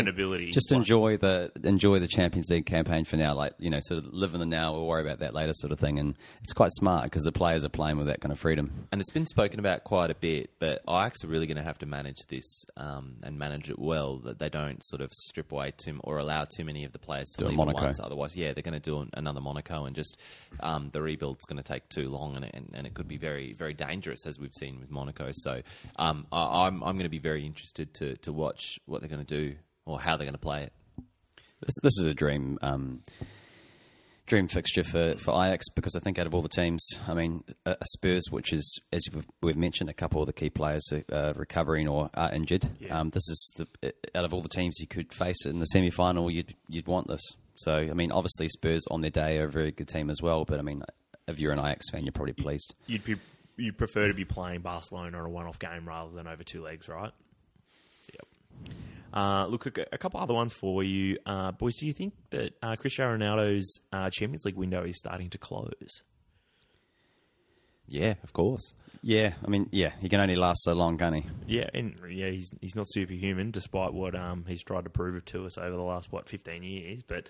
S4: the Champions League campaign for now, sort of live in the now. We'll worry about that later, sort of thing. And it's quite smart because the players are playing with that kind of freedom.
S5: And it's been spoken about quite a bit, but Ajax are really going to have to manage this and manage it well, that they don't sort of strip away or allow too many of the players to leave at once. Otherwise, they're going to do another Monaco, and just the rebuild's going to take too long, and it could be very, very dangerous, as we've seen with Monaco. So I'm going to be very interested to watch what they're going to do, or how they're going to play it.
S4: This is a dream dream fixture for Ajax, because I think out of all the teams, I mean, Spurs, which is, as we've mentioned, a couple of the key players are recovering or are injured.
S3: Yeah.
S4: This is out of all the teams you could face in the semi-final, you'd want this. So, I mean, obviously Spurs on their day are a very good team as well, but I mean, if you're an Ajax fan, you're probably pleased.
S3: You'd prefer to be playing Barcelona on a one-off game rather than over 2 legs, right? Yep. Look, a couple other ones for you. Boys, do you think that Cristiano Ronaldo's Champions League window is starting to close?
S5: Yeah, of course.
S4: Yeah, I mean, he can only last so long, can't he?
S3: Yeah, and he's not superhuman, despite what he's tried to prove it to us over the last 15 years. But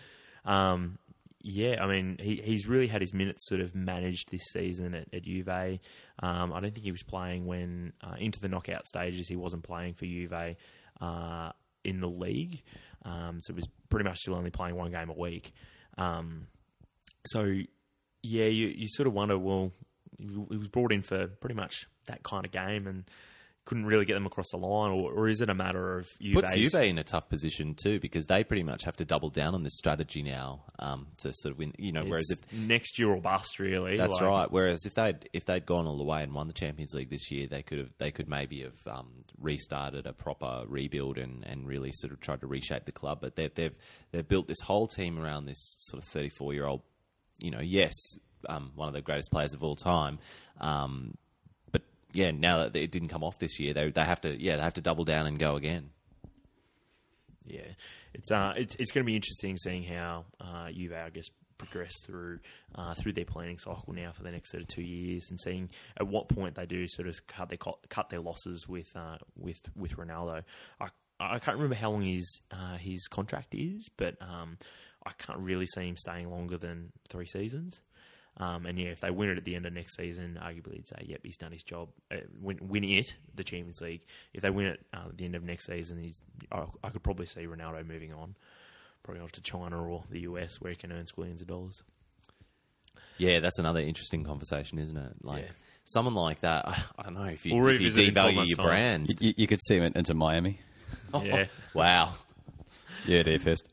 S3: yeah, I mean, he's really had his minutes sort of managed this season at Juve. I don't think he was playing when into the knockout stages. He wasn't playing for Juve in the league, so it was pretty much still only playing 1 game a week. So yeah, you sort of wonder, well, he was brought in for pretty much that kind of game and couldn't really get them across the line, or is it a matter of Juve?
S5: Puts Juve in a tough position too, because they pretty much have to double down on this strategy now to sort of win. Whereas if
S3: next year or bust, really.
S5: That's right. Whereas if they'd gone all the way and won the Champions League this year, they could maybe have restarted a proper rebuild and really sort of tried to reshape the club. But they've built this whole team around this sort of 34-year-old. One of the greatest players of all time. Yeah, now that it didn't come off this year, they have to double down and go again.
S3: Yeah, it's going to be interesting seeing how Juve, I guess, progress through their planning cycle now for the next sort of 2 years, and seeing at what point they do sort of cut their losses with Ronaldo. I can't remember how long his contract is, but I can't really see him staying longer than 3 seasons. And yeah, if they win it at the end of next season, arguably you'd say, yep, he's done his job. Win it, the Champions League. If they win it at the end of next season, I could probably see Ronaldo moving on, probably off to China or the US, where he can earn squillions of dollars.
S5: Yeah, that's another interesting conversation, isn't it? Someone like that, I don't know, if you devalue your brand.
S4: You could see him into Miami.
S3: Yeah.
S5: Wow.
S4: Yeah, there first.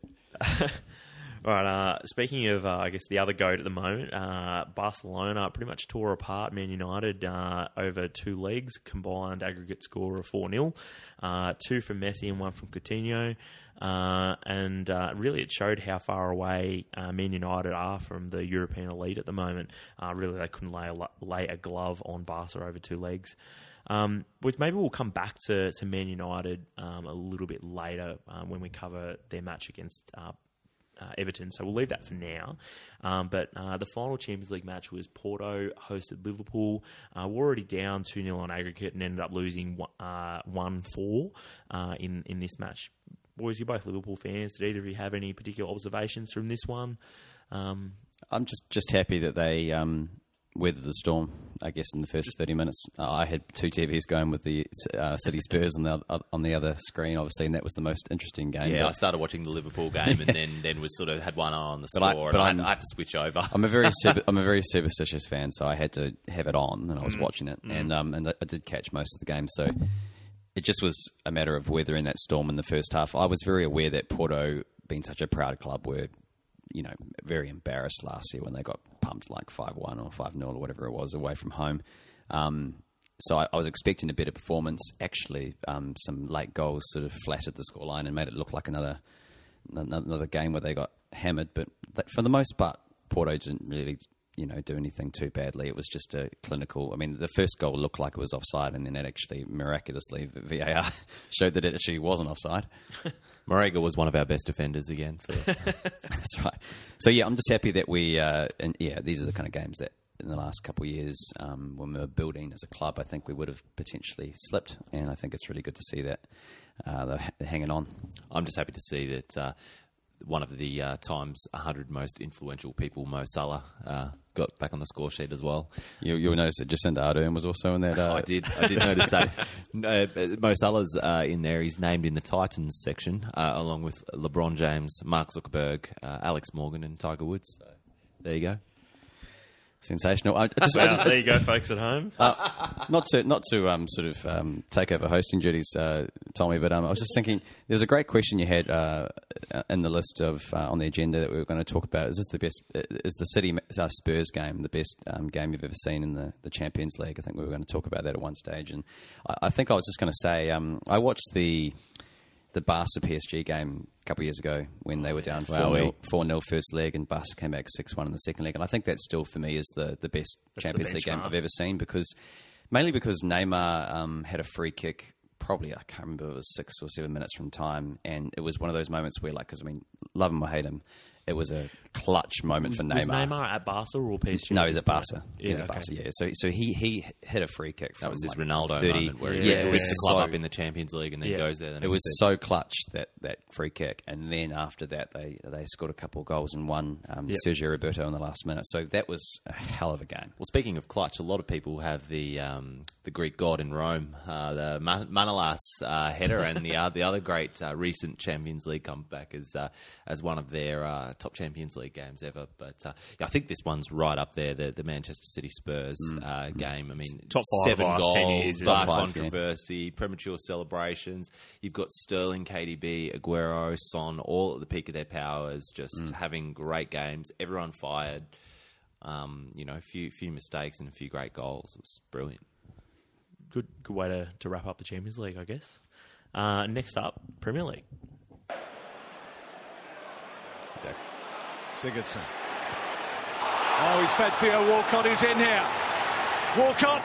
S3: All right, speaking of, I guess, the other GOAT at the moment, Barcelona pretty much tore apart Man United over 2 legs, combined aggregate score of 4-0, 2 from Messi and 1 from Coutinho. And really it showed how far away Man United are from the European elite at the moment. Really, they couldn't lay a glove on Barca over 2 legs. Which maybe we'll come back to Man United a little bit later when we cover their match against Everton, so we'll leave that for now. But the final Champions League match was Porto hosted Liverpool. We're already down 2-0 on aggregate and ended up losing 1-4 in this match. Boys, you're both Liverpool fans. Did either of you have any particular observations from this one?
S4: I'm just happy that they weathered the storm, I guess, in the first 30 minutes. I had 2 TVs going with the City Spurs on the other screen, obviously, and that was the most interesting game.
S5: Yeah, I started watching the Liverpool game and then was sort of had one eye on the score, I had to switch over.
S4: I'm a very superstitious fan, so I had to have it on, and I was watching it, and I did catch most of the game, so it just was a matter of weathering that storm in the first half. I was very aware that Porto, being such a proud club, were very embarrassed last year when they got pumped like 5-1 or 5-0 or whatever it was away from home. So I was expecting a better performance. Actually, some late goals sort of flattered the scoreline and made it look like another game where they got hammered. But for the most part, Porto didn't really do anything too badly. It was just a clinical. I mean, the first goal looked like it was offside, and then it actually miraculously VAR showed that it actually wasn't offside.
S5: Marega was one of our best defenders again.
S4: That's right. So yeah, I'm just happy that these are the kind of games that in the last couple of years, when we were building as a club, I think we would have potentially slipped, and I think it's really good to see that they're hanging on. I'm just happy to see that. One of the Times 100 most influential people, Mo Salah, got back on the score sheet as well. You'll notice that Jacinda Ardern was also in that. I did notice that. Mo Salah's in there. He's named in the Titans section, along with LeBron James, Mark Zuckerberg, Alex Morgan, and Tiger Woods. So there you go. Sensational.
S3: There you go, folks at home.
S4: Not to take over hosting duties, Tommy, but I was just thinking there's a great question you had in the list of on the agenda that we were going to talk about. Is the City Spurs game the best game you've ever seen in the Champions League? I think we were going to talk about that at one stage, and I think I was just going to say I watched the Barca PSG game a couple of years ago when they were down 4-0 first leg, and Barca came back 6-1 in the second leg. And I think that still, for me, is the best Champions League game I've ever seen, mainly because Neymar had a free kick, probably, I can't remember, it was 6 or 7 minutes from time, and it was one of those moments where, because, love him or hate him, it was a clutch moment for Neymar.
S3: Was Neymar at Barca or PSG?
S4: No, he's at Barca.
S3: He's
S4: at Barca, yeah. So he hit a free kick.
S5: That was his Ronaldo
S4: 30,
S5: moment where
S4: it
S5: he
S4: was
S5: the club up in the Champions League and then goes there.
S4: It was so clutch, that free kick. And then after that, they scored a couple of goals and won Sergio Roberto in the last minute. So that was a hell of a game.
S5: Well, speaking of clutch, a lot of people have the Greek god in Rome, the Manolas header, and the other great recent Champions League comeback as one of their top Champions League games ever. But I think this one's right up there, the Manchester City Spurs game.
S3: top 5
S5: 7
S3: last
S5: goals,
S3: 10 years,
S5: dark
S4: top 5,
S5: controversy, premature celebrations. You've got Sterling, KDB, Aguero, Son, all at the peak of their powers, just having great games. Everyone fired. A few mistakes and a few great goals. It was brilliant.
S3: Good way to wrap up the Champions League, I guess. Next up, Premier League.
S7: Sigurdsson. Oh, he's fed Theo Walcott, who's in here. Walcott.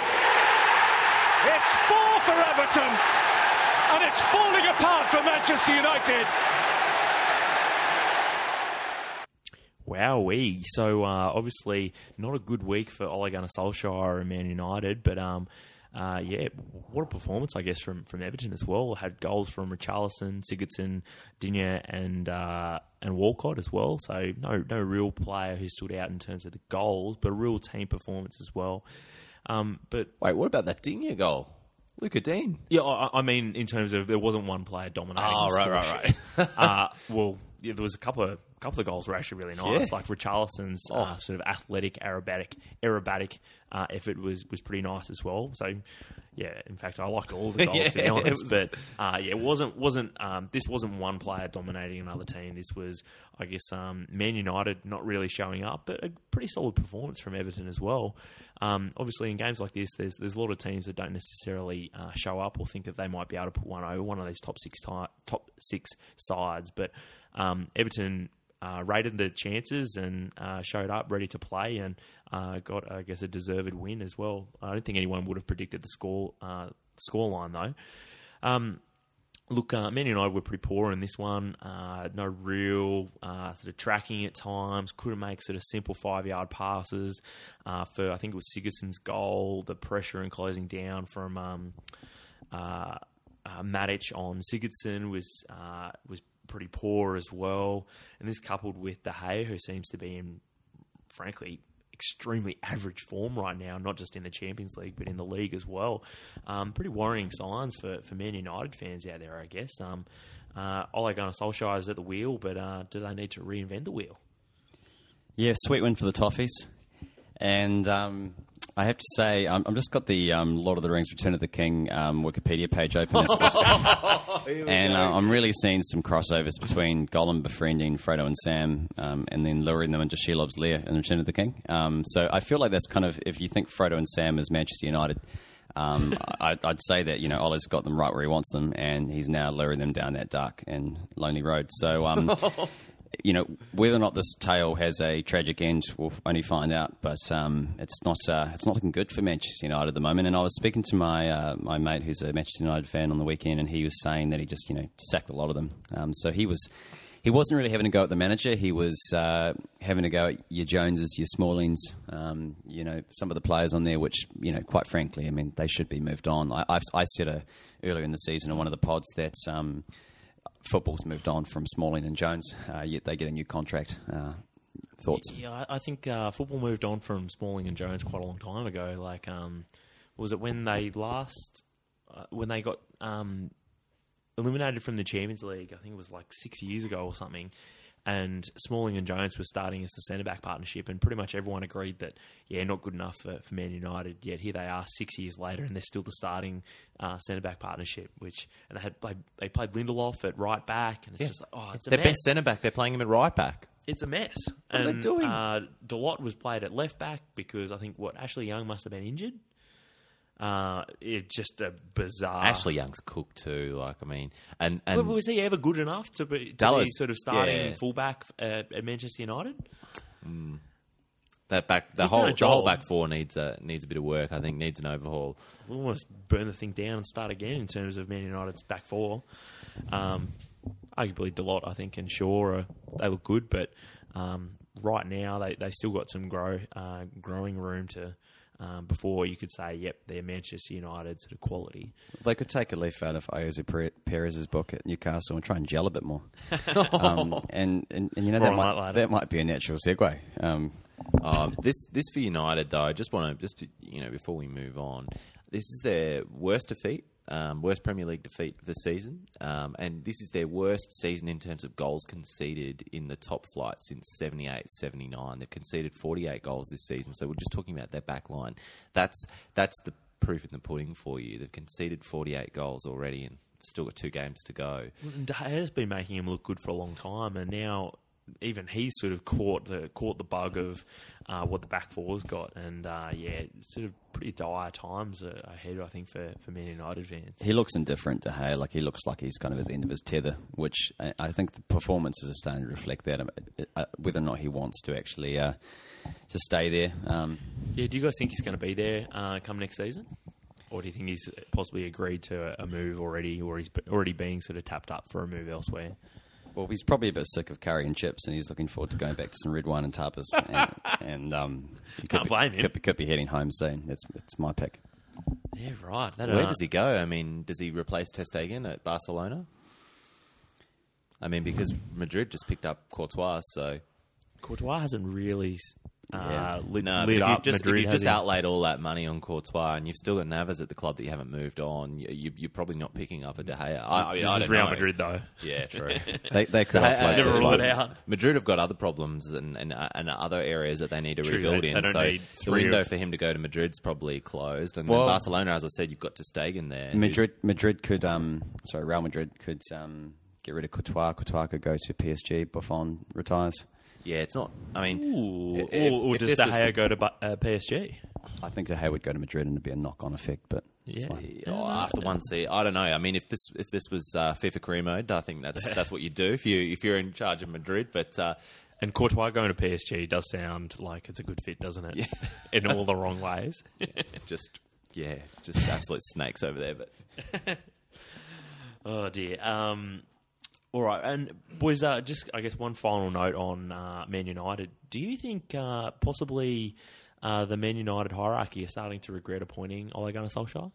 S7: It's 4 for Everton. And it's falling apart for Manchester United.
S3: Wowee. So, obviously, not a good week for Ole Gunnar Solskjaer and Man United, but what a performance, I guess, from Everton as well. Had goals from Richarlison, Sigurdsson, Digne, and Walcott as well. So no real player who stood out in terms of the goals, but a real team performance as well. But
S5: wait, what about that Digne goal? Luca Dean.
S3: Yeah, I mean, in terms of there wasn't one player dominating.
S5: Oh, right.
S3: There was a couple of goals were actually really nice.
S5: Yeah.
S3: Like Richarlison's sort of athletic, aerobatic effort was pretty nice as well. So, yeah, in fact, I liked all the goals to be honest. But it wasn't. This wasn't one player dominating another team. This was, I guess, Man United not really showing up, but a pretty solid performance from Everton as well. Obviously, in games like this, there's a lot of teams that don't necessarily show up or think that they might be able to put one over one of these top six sides, but Everton rated the chances and showed up ready to play and got, I guess, a deserved win as well. I don't think anyone would have predicted the scoreline though. Man United were pretty poor in this one. No real sort of tracking at times. Couldn't make sort of simple 5-yard passes for, I think it was Sigurdsson's goal. The pressure and closing down from Matic on Sigurdsson was pretty poor as well. And this coupled with De Gea, who seems to be in, frankly, extremely average form right now, not just in the Champions League, but in the league as well. Pretty worrying signs for Man United fans out there, I guess. Ole Gunnar Solskjaer is at the wheel, but do they need to reinvent the wheel?
S4: Yeah, sweet win for the Toffees. And I have to say, I've just got the Lord of the Rings Return of the King Wikipedia page open. And I'm really seeing some crossovers between Gollum befriending Frodo and Sam and then luring them into Shelob's lair in Return of the King. So I feel like that's kind of, if you think Frodo and Sam is Manchester United, I'd say that, Ole's got them right where he wants them, and he's now luring them down that dark and lonely road. So... whether or not this tale has a tragic end, we'll only find out. But it's not looking good for Manchester United at the moment. And I was speaking to my mate, who's a Manchester United fan, on the weekend, and he was saying that he just sacked a lot of them. So he wasn't really having a go at the manager. He was having a go at your Joneses, your Smallings, some of the players on there, which quite frankly, they should be moved on. I said earlier in the season in one of the pods that. Football's moved on from Smalling and Jones, yet they get a new contract. Thoughts?
S3: Yeah, I think football moved on from Smalling and Jones quite a long time ago. Like, was it when they when they got eliminated from the Champions League? I think it was like 6 years ago or something. and Smalling and Jones were starting as the centre-back partnership, and pretty much everyone agreed that, not good enough for Man United. Yet here they are 6 years later, and they're still the starting centre-back partnership, and they played Lindelof at right back, and it's just like, it's a
S5: Their
S3: mess.
S5: best centre-back, they're playing him at right back.
S3: It's a mess.
S5: What are they doing?
S3: Dalot was played at left back because I think Ashley Young must have been injured. It's just a bizarre.
S5: Ashley Young's cooked too. And
S3: Was he ever good enough to be sort of starting fullback at Manchester United?
S5: That back, the
S3: He's done a
S5: whole
S3: job.
S5: back four needs a bit of work. I think needs an overhaul.
S3: We'll almost burn the thing down and start again in terms of Man United's back four. Arguably Dalot, I think, and Shaw they look good, but right now they still got some growing room to. Before you could say, yep, they're Manchester United sort of quality.
S4: They could take a leaf out of Jose Perez's book at Newcastle and try and gel a bit more. And that might be a natural segue.
S5: This for United though. I just want to before we move on, this is their worst defeat. Worst Premier League defeat of the season, and this is their worst season in terms of goals conceded in the top flight since 78-79. They've conceded 48 goals this season, so we're just talking about their back line. That's the proof in the pudding for you. They've conceded 48 goals already and still got 2 games to go.
S3: De Gea's been making him look good for a long time, and now even he's sort of caught the bug of what the back four's got, and sort of pretty dire times ahead, I think, for Man United fans.
S4: He looks indifferent, De Gea. Like he looks like he's kind of at the end of his tether, which I think the performances are starting to reflect that. Whether or not he wants to actually just stay there.
S3: Do you guys think he's going to be there come next season? Or do you think he's possibly agreed to a move already, or he's already being sort of tapped up for a move elsewhere?
S4: Well, he's probably a bit sick of curry and chips, and he's looking forward to going back to some red wine and tapas. And he
S3: Can't blame him.
S4: Could be heading home soon. That's my pick.
S3: Yeah, right.
S5: Where does he go? I mean, does he replace Ter Stegen at Barcelona? I mean, because Madrid just picked up Courtois, so
S3: Courtois hasn't really lit
S5: if
S3: up
S5: you've
S3: Madrid.
S5: just outlaid all that money on Courtois and you've still got Navas at the club that you haven't moved on, you're probably not picking up a De Gea. I
S3: This is Real Madrid, though.
S5: Yeah, true.
S4: They could offload
S3: never
S4: the
S3: rule it
S4: club.
S3: out.
S5: Madrid have got other problems and other areas that they need to
S3: True,
S5: rebuild
S3: they
S5: in.
S3: don't
S5: So
S3: need
S5: the
S3: three
S5: window
S3: of-
S5: for him to go to Madrid's probably closed. And
S4: Well-
S5: then Barcelona, as I said, you've got Ter Stegen there.
S4: Madrid could, Real Madrid could get rid of Courtois. Courtois could go to PSG. Buffon retires.
S5: Yeah, it's not. I mean,
S3: Or
S5: if
S3: does
S5: this
S3: De
S5: was-
S3: Gea go to PSG?
S4: I think De Gea would go to Madrid and it'd be a knock-on effect, but it's
S3: Yeah.
S4: fine.
S5: after one season, I don't know. I mean, if this was FIFA career mode, I think that's what you do if you're in charge of Madrid. But
S3: And Courtois going to PSG does sound like it's a good fit, doesn't it?
S5: Yeah.
S3: In all the wrong ways.
S5: just absolute snakes over there. But
S3: Oh, dear. All right. And, boys, just, I guess, one final note on Man United. Do you think possibly the Man United hierarchy are starting to regret appointing Ole Gunnar Solskjaer?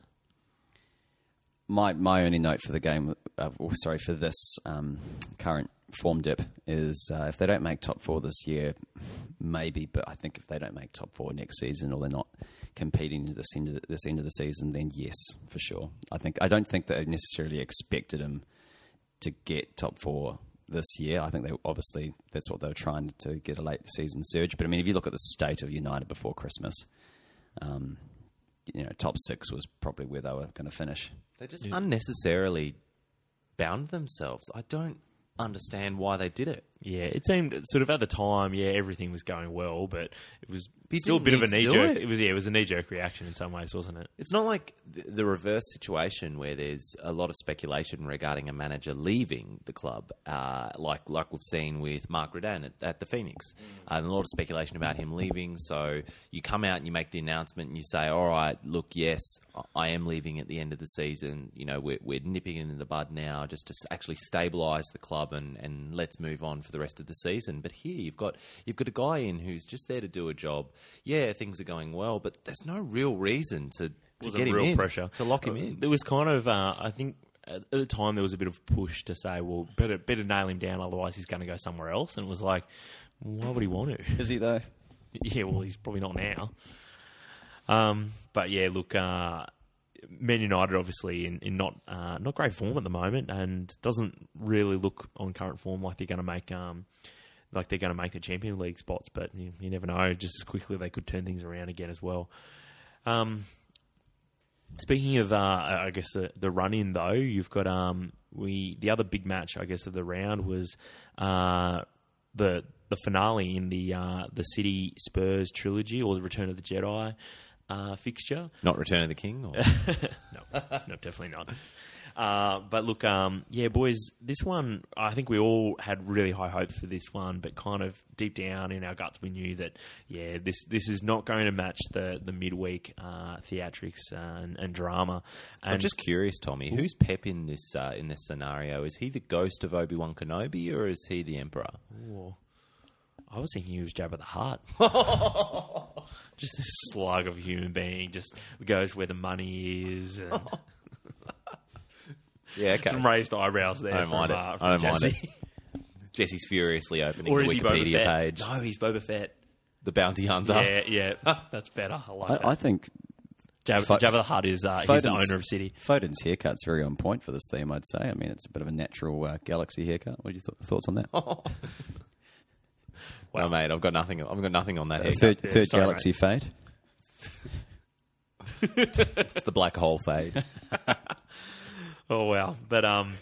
S4: My only note for the game, for this current form dip is if they don't make top 4 this year, maybe. But I think if they don't make top 4 next season, or they're not competing at this end of the season, then yes, for sure. I don't think they necessarily expected him to get top 4 this year. I think that's what they were trying to get, a late season surge. But I mean, if you look at the state of United before Christmas, top 6 was probably where they were going to finish.
S5: they just unnecessarily bound themselves. I don't understand why they did it.
S3: Yeah, it seemed sort of at the time, everything was going well, but it was
S5: He
S3: still a bit
S5: didn't
S3: of a
S5: need to do
S3: knee-jerk.
S5: it.
S3: It was a knee-jerk reaction in some ways, wasn't it?
S5: It's not like the reverse situation where there's a lot of speculation regarding a manager leaving the club, like we've seen with Mark Redan at the Phoenix. And a lot of speculation about him leaving. So you come out and you make the announcement and you say, all right, look, yes, I am leaving at the end of the season. We're nipping it in the bud now just to actually stabilise the club and let's move on for the rest of the season. But here you've got a guy in who's just there to do a job. Yeah, things are going well, but there's no real reason to
S3: Wasn't
S5: get him
S3: real
S5: in,
S3: pressure
S5: to lock him in.
S3: There was kind of, I think, at the time there was a bit of push to say, well, better nail him down, otherwise he's going to go somewhere else. And it was like, why would he want to?
S4: Is he though?
S3: Yeah, well, he's probably not now. But yeah, look, Man United obviously in not great form at the moment, and doesn't really look on current form like they're going to make like they're going to make the Champions League spots, but you never know. Just as quickly they could turn things around again as well. Speaking of, I guess the run-in though, you've got the other big match, I guess, of the round was the finale in the City Spurs trilogy, or the Return of the Jedi fixture.
S5: Not Return of the King? Or?
S3: No, definitely not. But look, boys, this one, I think we all had really high hopes for this one, but kind of deep down in our guts, we knew that, this is not going to match the midweek theatrics and drama.
S5: So I'm just curious, Tommy, who's Pep in this scenario? Is he the ghost of Obi-Wan Kenobi, or is he the Emperor?
S3: Ooh. I was thinking he was Jabba the Hutt. Just this slug of a human being, just goes where the money is. And
S5: yeah, okay.
S3: Some raised eyebrows there.
S5: I don't mind it. I don't mind it. Jesse's furiously opening the Wikipedia page.
S3: No, he's Boba Fett.
S5: The bounty hunter.
S3: Yeah, that's better. I like that.
S4: I think
S3: Jabba the Hutt is he's the owner of City.
S4: Foden's haircut's very on point for this theme, I'd say. I mean, it's a bit of a natural galaxy haircut. What are your thoughts on that?
S5: Well, mate, I've got nothing on that haircut.
S4: Third galaxy fade.
S5: It's the black hole fade.
S3: Oh wow! But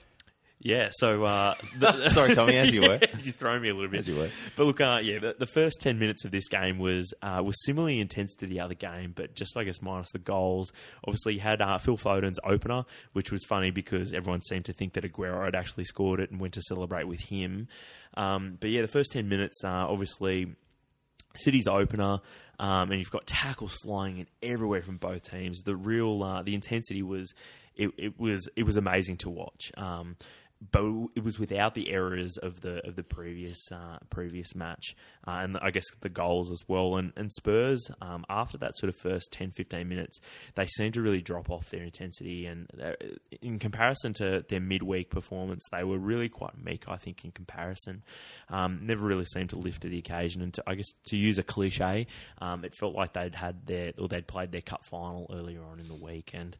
S3: so
S5: sorry, Tommy, as you were,
S3: you throw me a little bit.
S5: As you were.
S3: But look, the first 10 minutes of this game was similarly intense to the other game, but just I guess minus the goals. Obviously, you had Phil Foden's opener, which was funny because everyone seemed to think that Aguero had actually scored it and went to celebrate with him. But the first 10 minutes, obviously, City's opener, and you've got tackles flying in everywhere from both teams. The intensity was. It was amazing to watch, but it was without the errors of the previous match, and I guess the goals as well. And Spurs, after that sort of first 10-15 minutes, they seemed to really drop off their intensity, and in comparison to their midweek performance, they were really quite meek, I think, in comparison. Never really seemed to lift to the occasion, and to use a cliche, it felt like they'd played their cup final earlier on in the week, and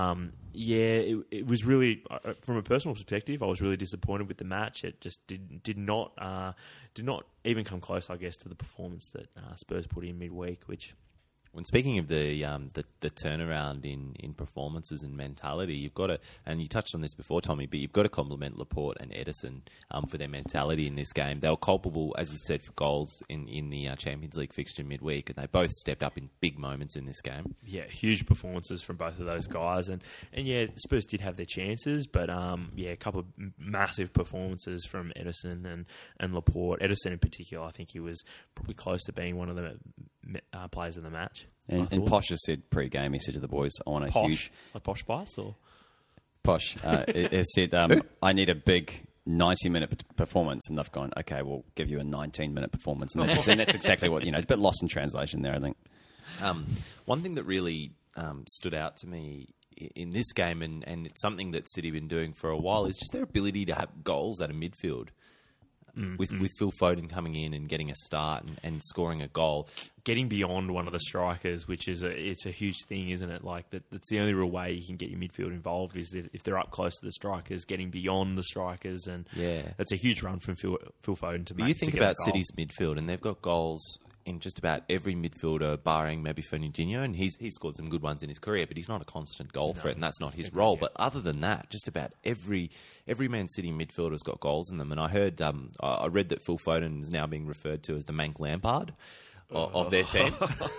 S3: it was really, from a personal perspective, I was really disappointed with the match. It just did not even come close, I guess, to the performance that Spurs put in midweek. Which,
S5: when speaking of the turnaround in performances and mentality, you've got to, and you touched on this before, Tommy, but you've got to compliment Laporte and Edison for their mentality in this game. They were culpable, as you said, for goals in the Champions League fixture midweek, and they both stepped up in big moments in this game.
S3: Yeah, huge performances from both of those guys, and Spurs did have their chances, but a couple of massive performances from Edison and Laporte. Edison in particular, I think he was probably close to being one of the players of the match.
S4: And Posh has said pre-game, he said to the boys, I want a huge...
S3: Like Posh Spice, or...?
S4: Posh has said, I need a big 90-minute performance, and they've gone, okay, we'll give you a 19-minute performance. And that's exactly what, a bit lost in translation there, I think.
S5: One thing that really stood out to me in this game, and it's something that City have been doing for a while, is just their ability to have goals out of midfield. With Phil Foden coming in and getting a start and scoring a goal,
S3: getting beyond one of the strikers, which is it's a huge thing, isn't it? Like that's the only real way you can get your midfield involved is if they're up close to the strikers, getting beyond the strikers, and that's a huge run from Phil Foden to make.
S5: But you think about City's midfield, and they've got goals in just about every midfielder, barring maybe Fernandinho, and he's scored some good ones in his career, but he's not a constant goal threat, and that's not his role. But other than that, just about every Man City midfielder's got goals in them. And I heard, I read that Phil Foden is now being referred to as the Mank Lampard of their team.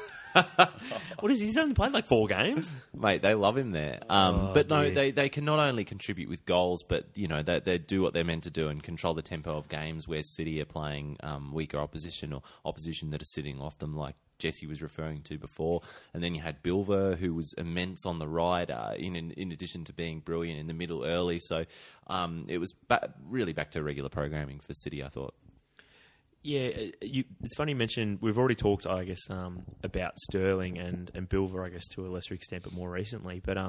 S3: What is he? He's only played like 4 games,
S5: mate. They love him there. But no, they can not only contribute with goals, but they do what they're meant to do and control the tempo of games where City are playing weaker opposition or opposition that are sitting off them, like Jesse was referring to before. And then you had Bilver, who was immense on the right, in addition to being brilliant in the middle early. So it was really back to regular programming for City, I thought.
S3: Yeah, it's funny you mentioned, we've already talked, I guess, about Sterling and Bilver, I guess, to a lesser extent, but more recently. But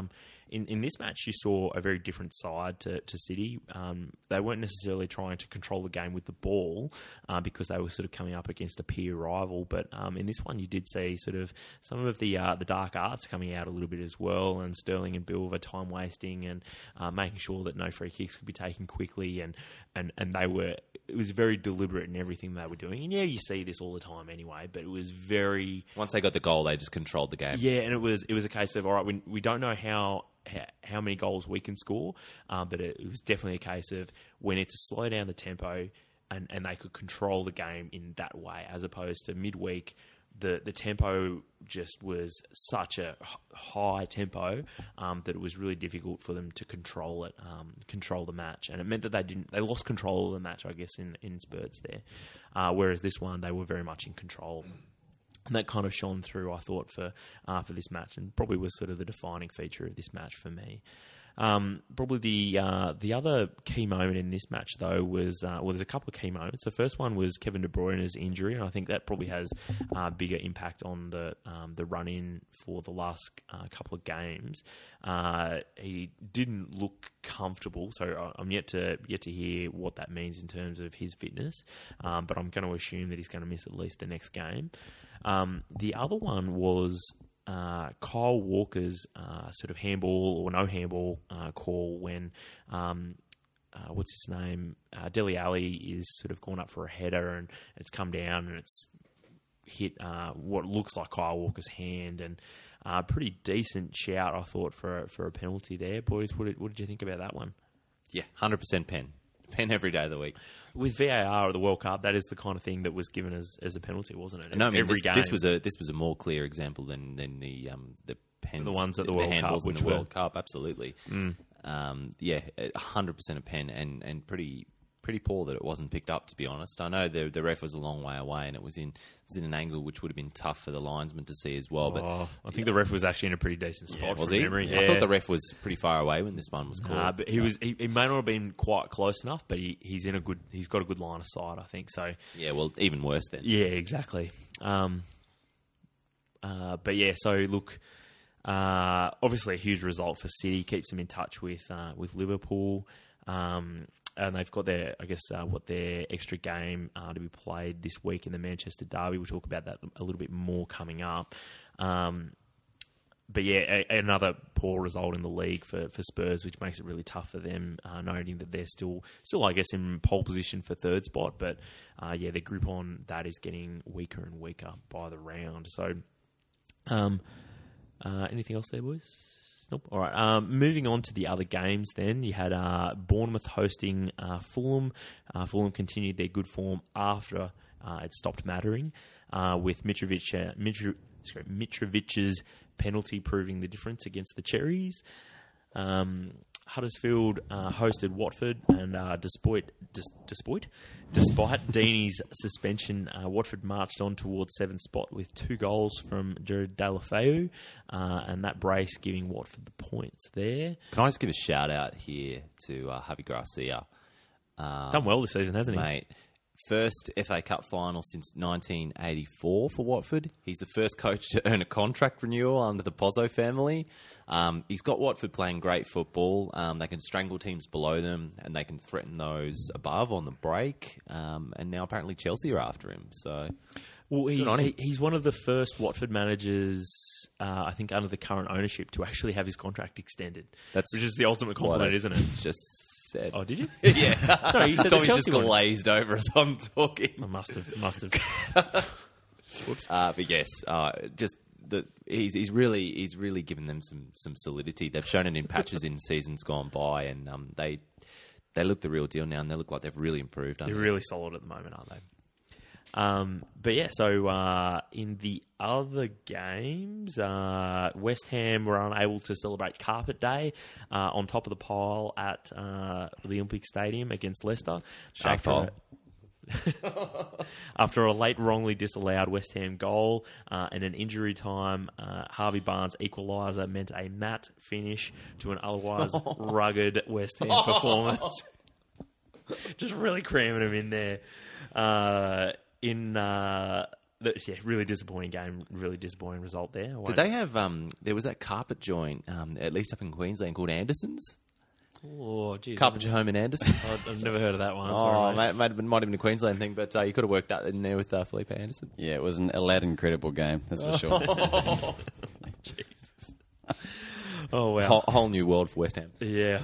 S3: in this match, you saw a very different side to City. They weren't necessarily trying to control the game with the ball because they were sort of coming up against a peer rival. But in this one, you did see sort of some of the dark arts coming out a little bit as well, and Sterling and Bill were time wasting and making sure that no free kicks could be taken quickly, and they were. It was very deliberate in everything they were doing. And yeah, you see this all the time anyway, but it was very...
S5: Once they got the goal, they just controlled the game.
S3: Yeah, and it was a case of, all right, we don't know how many goals we can score, but it was definitely a case of we need to slow down the tempo, and they could control the game in that way, as opposed to midweek, the tempo just was such a high tempo that it was really difficult for them to control it, control the match, and it meant that they lost control of the match, I guess, in spurts there. Whereas this one, they were very much in control. And that kind of shone through, I thought, for this match, and probably was sort of the defining feature of this match for me. Probably the other key moment in this match, though, was there's a couple of key moments. The first one was Kevin De Bruyne's injury, and I think that probably has bigger impact on the run-in for the last couple of games. He didn't look comfortable, so I'm yet to hear what that means in terms of his fitness. But I'm going to assume that he's going to miss at least the next game. The other one was Kyle Walker's sort of handball or no handball call when what's his name, Dele Alli is sort of gone up for a header and it's come down and it's hit what looks like Kyle Walker's hand, and pretty decent shout, I thought, for a penalty there. Boys, what did you think about that one?
S5: Yeah, 100% pen every day of the week.
S3: With VAR at the World Cup, that is the kind of thing that was given as a penalty, wasn't it?
S5: No, I mean,
S3: every game.
S5: This was a more clear example than the pens,
S3: the ones at the
S5: World
S3: Cup,
S5: which
S3: were
S5: World Cup, absolutely. 100% a pen, and pretty poor that it wasn't picked up, to be honest. I know the ref was a long way away, and it was in an angle which would have been tough for the linesman to see as well. But
S3: I think the ref was actually in a pretty decent spot.
S5: Was
S3: from
S5: he?
S3: Memory.
S5: I thought the ref was pretty far away when this one was called.
S3: But he may not have been quite close enough, but he's got a good line of sight, I think. So
S5: yeah, well, even worse then.
S3: Yeah, exactly. But yeah, so look. Obviously, a huge result for City, keeps them in touch with Liverpool, and they've got their extra game to be played this week in the Manchester Derby. We'll talk about that a little bit more coming up. But yeah, another poor result in the league for Spurs, which makes it really tough for them. Noting that they're still I guess in pole position for third spot, but their grip on that is getting weaker and weaker by the round. So. Anything else there, boys? Nope. All right. Moving on to the other games then. You had Bournemouth hosting Fulham. Fulham continued their good form after it stopped mattering, with Mitrovic's penalty proving the difference against the Cherries. Huddersfield hosted Watford, and despite Deeney's suspension, Watford marched on towards 7th spot with 2 goals from Jared Deulofeu, and that brace giving Watford the points there.
S5: Can I just give a shout out here to Javi Gracia?
S3: Done well this season, hasn't he?
S5: Mate, first FA Cup final since 1984 for Watford. He's the first coach to earn a contract renewal under the Pozzo family. He's got Watford playing great football. They can strangle teams below them, and they can threaten those above on the break. And now apparently Chelsea are after him. So,
S3: well, he's one of the first Watford managers, I think, under the current ownership to actually have his contract extended. Which is the ultimate compliment, isn't it?
S5: Just said.
S3: Oh, did you?
S5: Yeah.
S3: No, you said
S5: Tommy
S3: the Chelsea
S5: just glazed over as I'm talking.
S3: I must have. Whoops.
S5: But yes, just. He's really given them some solidity. They've shown it in patches in seasons gone by, and they look the real deal now, and they look like they've really improved.
S3: They're really solid at the moment, aren't they? But yeah, so in the other games, West Ham were unable to celebrate Carpet Day on top of the pile at the Olympic Stadium against Leicester. After a late wrongly disallowed West Ham goal and an injury time, Harvey Barnes' equaliser meant a matte finish to an otherwise rugged West Ham performance. Just really cramming him in there. In really disappointing game, really disappointing result there.
S5: Did they have? There was that carpet joint, at least up in Queensland, called Anderson's.
S3: Oh, geez.
S5: Carpet Home in Anderson.
S3: I've never heard of that one.
S5: Oh,
S3: Sorry, mate.
S5: might have been a Queensland thing, but you could have worked that in there with Felipe Anderson.
S4: Yeah, it was an Aladdin credible game, that's for sure.
S3: Jesus. Oh, wow.
S5: Whole new world for West Ham.
S3: Yeah.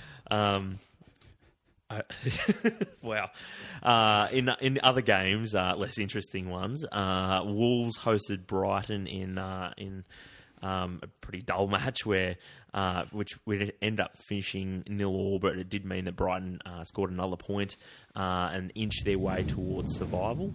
S3: Wow. In other games, less interesting ones, Wolves hosted Brighton in a pretty dull match which would end up finishing 0-0, but it did mean that Brighton scored another point and inched their way towards survival.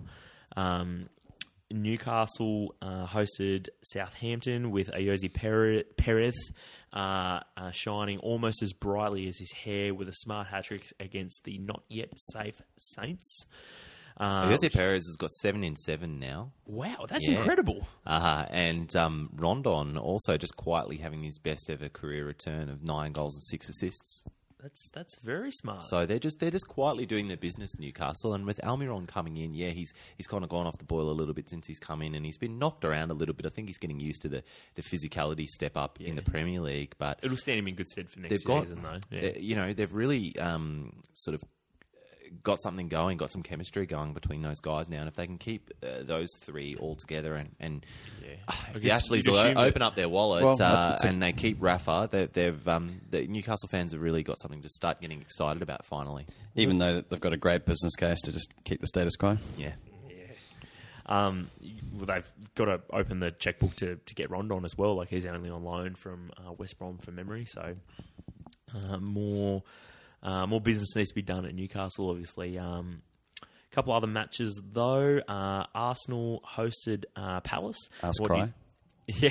S3: Newcastle hosted Southampton with Ayoze Perez shining almost as brightly as his hair with a smart hat-trick against the not-yet-safe Saints.
S5: Jose Perez has got 7 in 7 now.
S3: Wow, that's incredible.
S5: And Rondon also just quietly having his best ever career return of 9 goals and 6 assists.
S3: That's very smart.
S5: So they're just quietly doing their business, Newcastle. And with Almiron coming in, he's kind of gone off the boil a little bit since he's come in, and he's been knocked around a little bit. I think he's getting used to the physicality step up in the Premier League. But
S3: it'll stand him in good stead for next season, though. Yeah.
S5: They've really sort of got something going, got some chemistry going between those guys now. And if they can keep those three all together and if the Ashleys will open up their wallet and they keep Rafa, the Newcastle fans have really got something to start getting excited about finally.
S4: Even though they've got a great business case to just keep the status quo.
S5: Yeah.
S3: Well, they've got to open the checkbook to get Rondon as well. Like, he's only on loan from West Brom from memory, so more business needs to be done at Newcastle, obviously. A couple other matches, though. Arsenal hosted Palace. Yeah.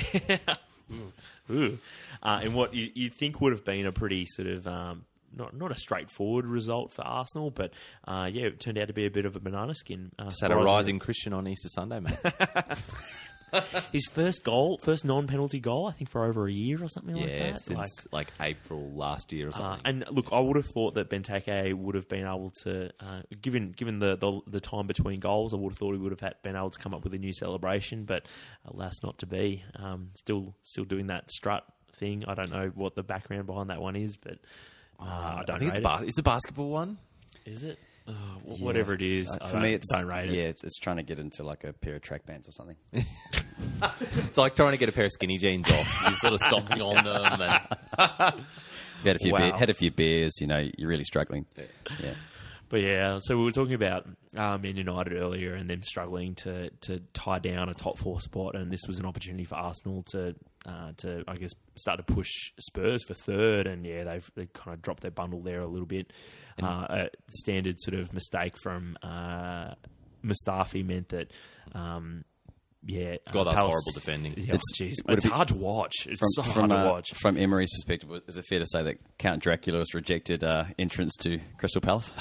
S3: And what you think would have been a pretty sort of not a straightforward result for Arsenal, but it turned out to be a bit of a banana skin.
S5: Just had a rising Christian on Easter Sunday, mate.
S3: His first non-penalty goal, I think, for over a year or something like that.
S5: Yeah, since like April last year or something.
S3: And look, I would have thought that Benteke would have been able to, given the time between goals, I would have thought he would have been able to come up with a new celebration, but alas, not to be. Still doing that strut thing. I don't know what the background behind that one is, but I don't
S5: think it's a basketball one.
S3: Is it? Whatever it is,
S4: for me, don't
S3: rate it.
S4: Yeah, it's trying to get into like a pair of track pants or something.
S5: It's like trying to get a pair of skinny jeans off. You're sort of stomping on them. And
S4: had a few beers, you're really struggling. Yeah.
S3: But so we were talking about Man United earlier and them struggling to tie down a top 4 spot, and this was an opportunity for Arsenal to I guess start to push Spurs for third, and they've kind of dropped their bundle there a little bit. A standard sort of mistake from Mustafi meant that.
S5: God, that's horrible defending.
S3: Yeah, it's hard to watch. It's so hard to watch.
S4: From Emery's perspective, is it fair to say that Count Dracula has rejected entrance to Crystal Palace?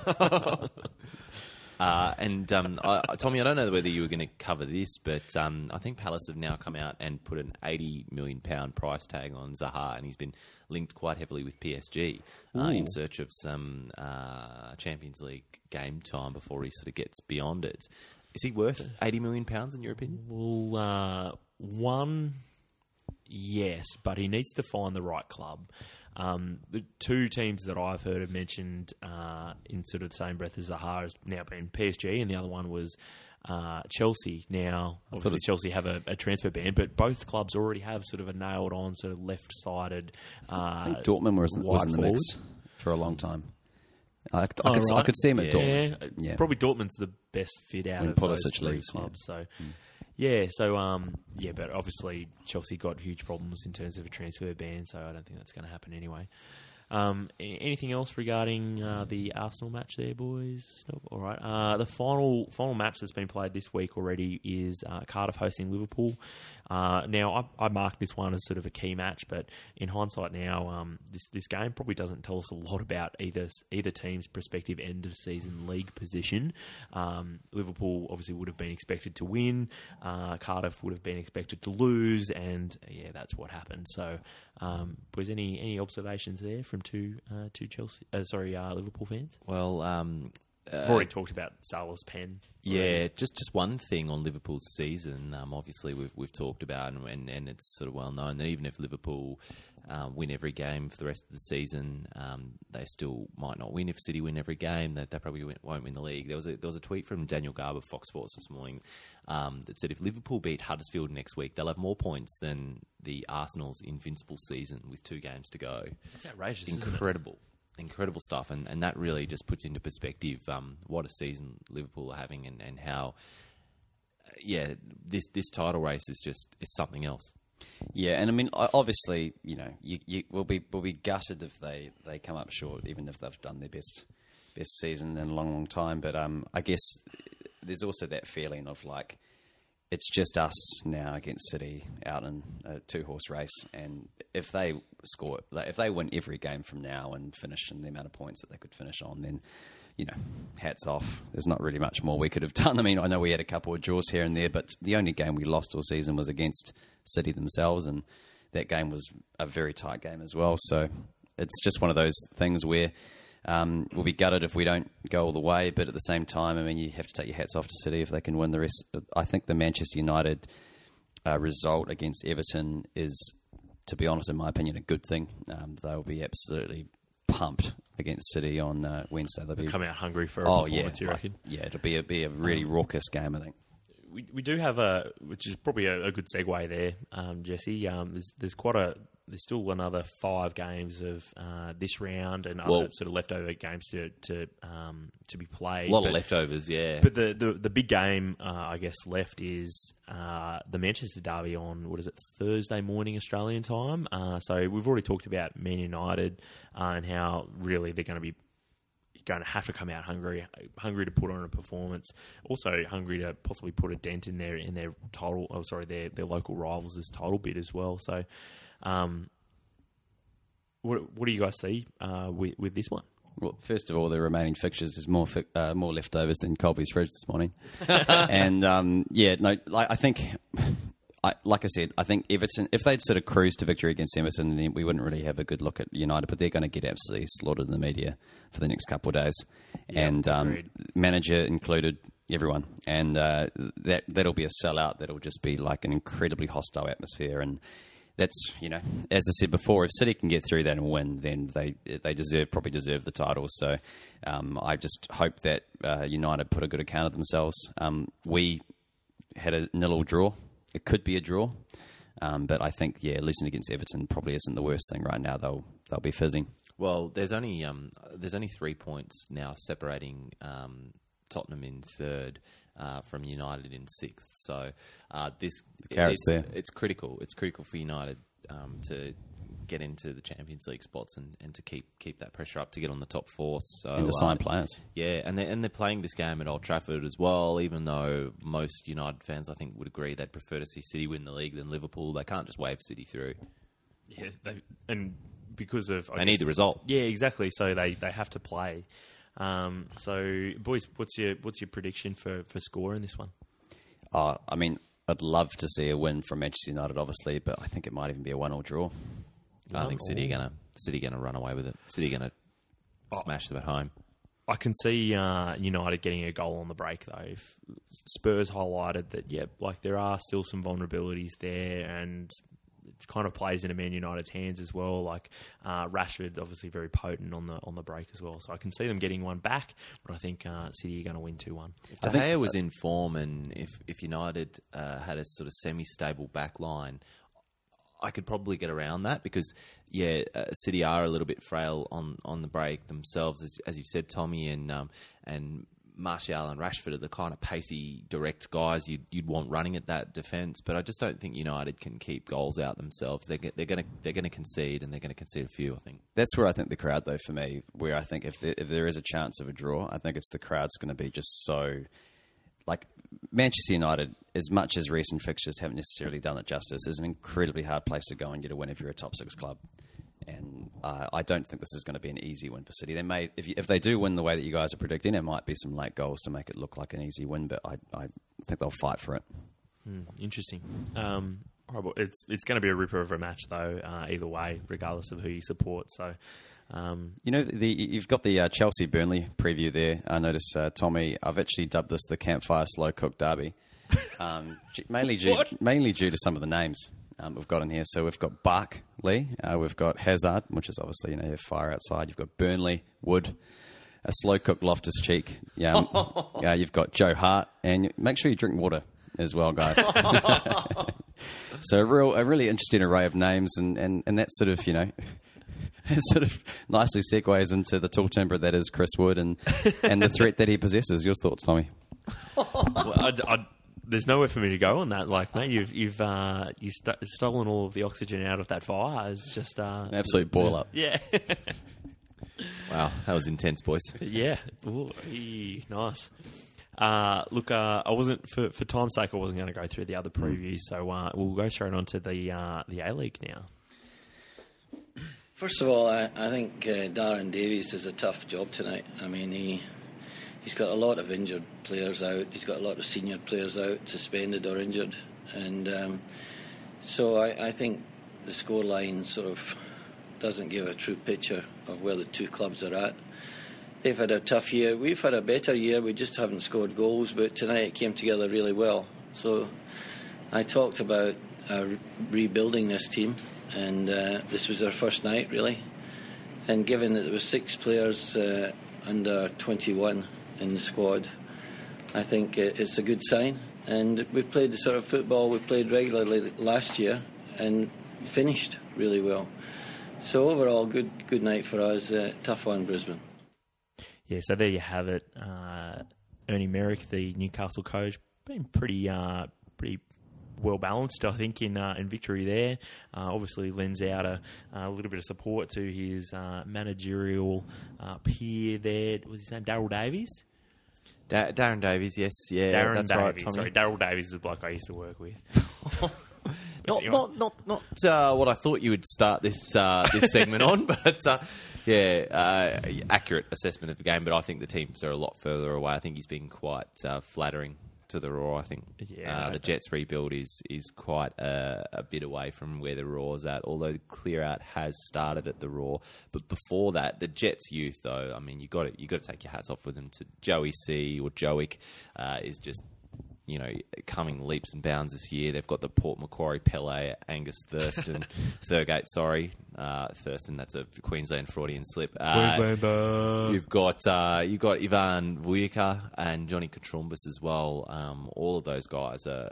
S5: Tommy, I don't know whether you were going to cover this, but I think Palace have now come out and put an £80 million price tag on Zaha, and he's been linked quite heavily with PSG in search of some Champions League game time before he sort of gets beyond it. Is he worth £80 million in your opinion?
S3: Well, one, yes, but he needs to find the right club. The two teams that I've heard have mentioned in sort of the same breath as Zaha has now been PSG, and the other one was Chelsea. Now, obviously, Chelsea have a transfer ban, but both clubs already have sort of a nailed-on, sort of left-sided.
S4: I think Dortmund was in the mix for a long time. I could see him at Dortmund.
S3: Yeah. Probably Dortmund's the best fit out of those three clubs. So, but obviously Chelsea got huge problems in terms of a transfer ban, so I don't think that's going to happen anyway. Anything else regarding the Arsenal match there, boys? Nope. All right. The final match that's been played this week already is Cardiff hosting Liverpool. Now, I marked this one as sort of a key match, but in hindsight now, this game probably doesn't tell us a lot about either team's prospective end-of-season league position. Liverpool obviously would have been expected to win. Cardiff would have been expected to lose, and that's what happened. So, was any observations there from two Liverpool fans?
S5: Well,
S3: We've already talked about Salah's pen.
S5: Yeah, just one thing on Liverpool's season. Obviously, we've talked about, and it's sort of well known that even if Liverpool win every game for the rest of the season, they still might not win. If City win every game, they probably won't win the league. There was a tweet from Daniel Garber of Fox Sports this morning that said if Liverpool beat Huddersfield next week, they'll have more points than the Arsenal's invincible season with 2 games to go.
S3: That's outrageous.
S5: Incredible. Incredible stuff, and that really just puts into perspective what a season Liverpool are having, and how, this title race is it's something else.
S4: Yeah, and I mean, obviously, we'll be gutted if they come up short, even if they've done their best season in a long, long time. But I guess there's also that feeling of like, it's just us now against City out in a 2-horse race, and if they win every game from now and finish in the amount of points that they could finish on, then hats off. There's not really much more we could have done. I mean, I know we had a couple of draws here and there, but the only game we lost all season was against City themselves, and that game was a very tight game as well. So it's just one of those things where we'll be gutted if we don't go all the way, but at the same time, I mean, you have to take your hats off to City if they can win the rest. I think the Manchester United result against Everton is, to be honest, in my opinion, a good thing. They'll be absolutely pumped against City on Wednesday. They'll
S3: come out hungry for a performance, you reckon?
S4: Yeah, it'll be a really raucous game, I think.
S3: We do have which is probably a good segue there, Jesse. There's still another 5 games of this round and other sort of leftover games to be played.
S5: A lot of leftovers, yeah.
S3: But the big game, I guess, left is the Manchester derby on, Thursday morning Australian time. So we've already talked about Man United and how really they're going to have to come out hungry to put on a performance, also hungry to possibly put a dent in their title. Their local rivals' title bid as well. So, what do you guys see with this one?
S4: Well, first of all, the remaining fixtures is more leftovers than Colby's fridge this morning, and I think. Like I said, I think Everton, if they'd sort of cruised to victory against Everton, then we wouldn't really have a good look at United, but they're going to get absolutely slaughtered in the media for the next couple of days. Yeah, and manager included, everyone. And that'll be a sellout. That'll just be like an incredibly hostile atmosphere. And that's, as I said before, if City can get through that and win, then they probably deserve the title. So I just hope that United put a good account of themselves. We had a 0-0 draw. It could be a draw, but I think losing against Everton probably isn't the worst thing right now. They'll be fizzing.
S5: Well, there's only 3 points now separating Tottenham in 3rd from United in 6th. So it's critical. It's critical for United to get into the Champions League spots and to keep that pressure up to get on the top 4. So,
S4: and to sign players.
S5: Yeah, and they're playing this game at Old Trafford as well, even though most United fans, I think, would agree they'd prefer to see City win the league than Liverpool. They can't just wave City through.
S3: Yeah, because of...
S5: They need the result.
S3: Yeah, exactly. So they have to play. So, boys, what's your prediction for score in this one?
S4: I mean, I'd love to see a win from Manchester United, obviously, but I think it might even be a 1-1 draw.
S5: I think City are gonna run away with it. City are gonna smash them at home.
S3: I can see United getting a goal on the break though. If Spurs highlighted that, there are still some vulnerabilities there, and it kind of plays into Man United's hands as well. Like Rashford's obviously very potent on the break as well, so I can see them getting one back. But I think City are going to win 2-1.
S5: If De Gea was in form, and if United had a sort of semi-stable back line, I could probably get around that because, City are a little bit frail on the break themselves, as you've said, Tommy, and Martial and Rashford are the kind of pacey, direct guys you'd want running at that defence. But I just don't think United can keep goals out themselves. They're going to concede, and they're going to concede a few, I think.
S4: That's where I think the crowd, though, for me, where I think if there is a chance of a draw, I think it's the crowd's going to be just so... Like, Manchester United, as much as recent fixtures haven't necessarily done it justice, is an incredibly hard place to go and get a win if you're a top 6 club. And I don't think this is going to be an easy win for City. They may, if they do win the way that you guys are predicting, there might be some late goals to make it look like an easy win, but I think they'll fight for it.
S3: Interesting. It's going to be a ripper of a match, though, either way, regardless of who you support. So
S4: You know, you've got the Chelsea-Burnley preview there. I notice, Tommy, I've actually dubbed this the Campfire Slow Cook Derby, mainly due to some of the names we've got in here. So we've got Barkley, we've got Hazard, which is obviously, you have fire outside. You've got Burnley, Wood, a slow cook Loftus-Cheek. You've got Joe Hart, and make sure you drink water as well, guys. So a really interesting array of names, and that sort of, it sort of nicely segues into the tall timber that is Chris Wood and the threat that he possesses. Your thoughts, Tommy?
S3: Well, there's nowhere for me to go on that. Like, mate, you've stolen all of the oxygen out of that fire. It's just
S4: an absolute boil up.
S3: Yeah.
S5: Wow, that was intense, boys.
S3: Yeah. Ooh, nice. Look, I wasn't for time's sake. I wasn't going to go through the other previews, so we'll go straight on to the A-League now.
S8: First of all, I think Darren Davies has a tough job tonight. I mean, he's got a lot of injured players out. He's got a lot of senior players out, suspended or injured, and so I think the scoreline sort of doesn't give a true picture of where the two clubs are at. They've had a tough year. We've had a better year. We just haven't scored goals, but tonight it came together really well. So I talked about rebuilding this team, and this was our first night, really. And given that there were 6 players under 21 in the squad, I think it's a good sign. And we played the sort of football we played regularly last year and finished really well. So overall, good night for us. Tough one, Brisbane.
S3: Yeah, so there you have it. Ernie Merrick, the Newcastle coach, been pretty well balanced, I think, in victory there. Obviously lends out a little bit of support to his managerial peer there. Was his name Daryl Davies?
S5: Darren Davies, yes, yeah,
S3: Darren
S5: that's
S3: Davies.
S5: right, Tommy.
S3: Sorry, Daryl Davies is a bloke I used to work with.
S5: Not what I thought you would start this segment on, but accurate assessment of the game. But I think the teams are a lot further away. I think he's been quite flattering to the Roar. I think the Jets rebuild is quite a bit away from where the Roar's at, although the clear out has started at the Roar. But before that, the Jets youth, though, I mean, you got to take your hats off with them. To Joey C or Joic is just, coming leaps and bounds this year. They've got the Port Macquarie Pele, Angus Thurston, Thurgate, Thurston. That's a Queensland Freudian slip. You've got Ivan Vujica and Johnny Katrumbis as well. All of those guys are,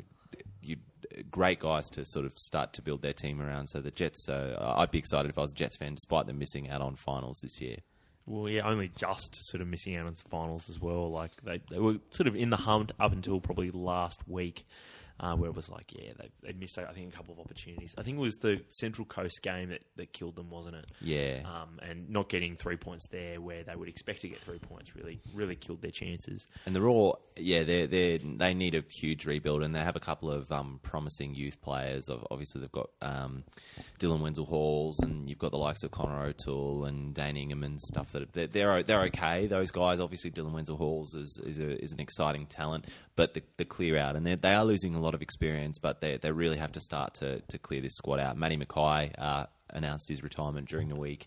S5: great guys to sort of start to build their team around. So the Jets, I'd be excited if I was a Jets fan, despite them missing out on finals this year.
S3: Well, yeah, only just sort of missing out on the finals as well. Like they were sort of in the hunt up until probably last week, where it was like, they missed, I think, a couple of opportunities. I think it was the Central Coast game that killed them, wasn't it?
S5: Yeah.
S3: And not getting 3 points there where they would expect to get 3 points really killed their chances.
S5: And the Raw, they need a huge rebuild, and they have a couple of promising youth players. Obviously, they've got Dylan Wenzel-Halls, and you've got the likes of Connor O'Toole and Dane Ingham and stuff. They're okay. Those guys, obviously, Dylan Wenzel-Halls is an exciting talent, but the clear out, and they are losing a lot of experience, but they really have to start to clear this squad out. Matty Mackay announced his retirement during the week.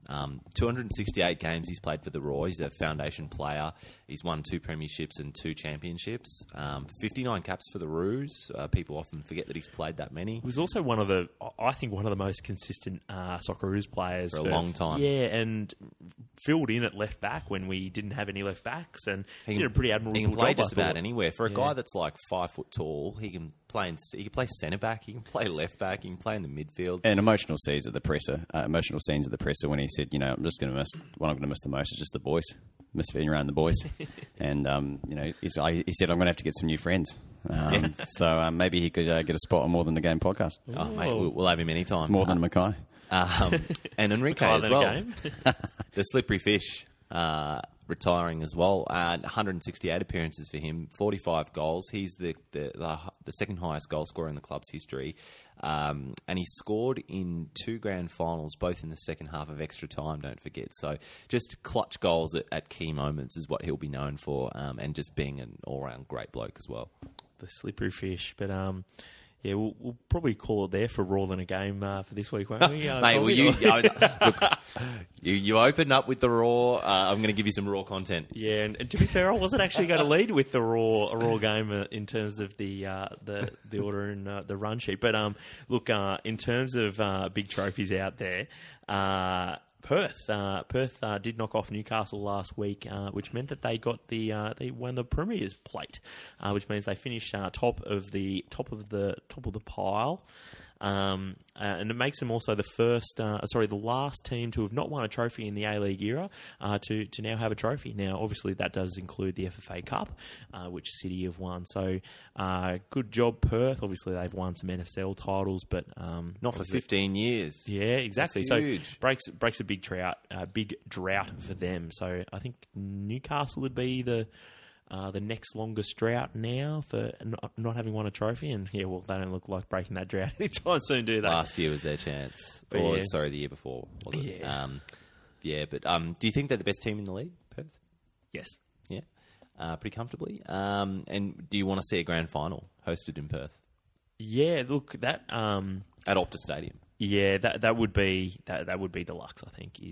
S5: 268 games he's played for the Roar. He's a foundation player. He's won 2 premierships and 2 championships. 59 caps for the Roos. People often forget that he's played that many.
S3: He was also one of the most consistent Socceroos players
S5: for a long time.
S3: Yeah, and filled in at left back when we didn't have any left backs, and he did a pretty admirable job.
S5: He can play just about anywhere. For a guy that's like 5 foot tall, he can play centre back, he can play left back, he can play in the midfield.
S4: And emotional scenes at the presser when he said, I'm just going to miss what I'm going to miss the most is just the boys. Miss being around the boys. And, he said, I'm going to have to get some new friends. So maybe he could get a spot on More Than the Game podcast.
S5: Oh, mate, we'll have him anytime.
S4: More Than Mackay.
S5: And Enrique as well. The slippery fish retiring as well. 168 appearances for him, 45 goals. He's the second highest goal scorer in the club's history. And he scored in 2 grand finals, both in the second half of extra time, don't forget. So just clutch goals at key moments is what he'll be known for, and just being an all-round great bloke as well.
S3: The slippery fish. But, Yeah, we'll probably call it there for Raw than a game for this week, won't we?
S5: Mate, well, look, you opened up with the Raw. I'm going to give you some Raw content.
S3: Yeah, and to be fair, I wasn't actually going to lead with the Raw game in terms of the order and the run sheet. But look, in terms of big trophies out there, Perth did knock off Newcastle last week, which meant that they got they won the Premier's Plate, which means they finished top of the pile. And it makes them also the last team to have not won a trophy in the A-League era to now have a trophy. Now, obviously, that does include the FFA Cup, which City have won. So, good job, Perth. Obviously, they've won some NSL titles, but
S5: not for 15 years.
S3: Yeah, exactly.
S5: That's huge.
S3: So breaks a big drought for them. So, I think Newcastle would be the next longest drought now for not having won a trophy. And, yeah, well, they don't look like breaking that drought anytime soon, do they?
S5: Last year was their chance.
S3: But
S5: or,
S3: yeah.
S5: sorry, the year before, was it?
S3: Yeah.
S5: But do you think they're the best team in the league, Perth?
S3: Yes.
S5: Yeah, pretty comfortably. And do you want to see a grand final hosted in Perth?
S3: Yeah, look, that...
S5: At Optus Stadium.
S3: Yeah, that would be deluxe, I think,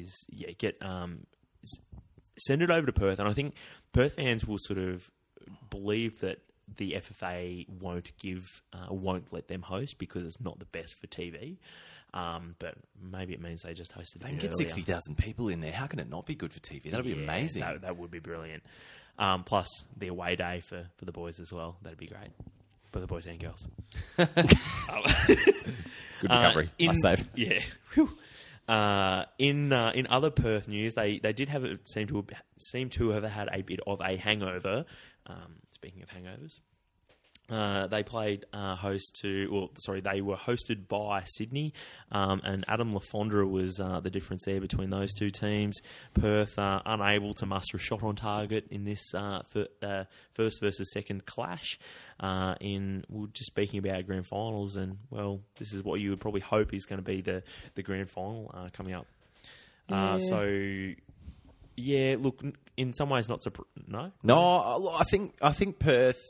S3: send it over to Perth, and I think Perth fans will sort of believe that the FFA won't let them host because it's not the best for TV. But maybe it means they just host it.
S5: They can get 60,000 people in there. How can it not be good for TV? That'd be amazing.
S3: That would be brilliant. Plus the away day for the boys as well. That'd be great for the boys and girls.
S4: Good recovery. Nice save.
S3: Yeah. Whew. In other Perth news, they did seem to have had a bit of a hangover. Speaking of hangovers, they played they were hosted by Sydney, and Adam Lafondra was the difference there between those two teams. Perth unable to muster a shot on target in this first versus second clash. We're just speaking about grand finals, and well, this is what you would probably hope is going to be the grand final coming up. Yeah, look, in some ways, not no.
S5: No, I think Perth.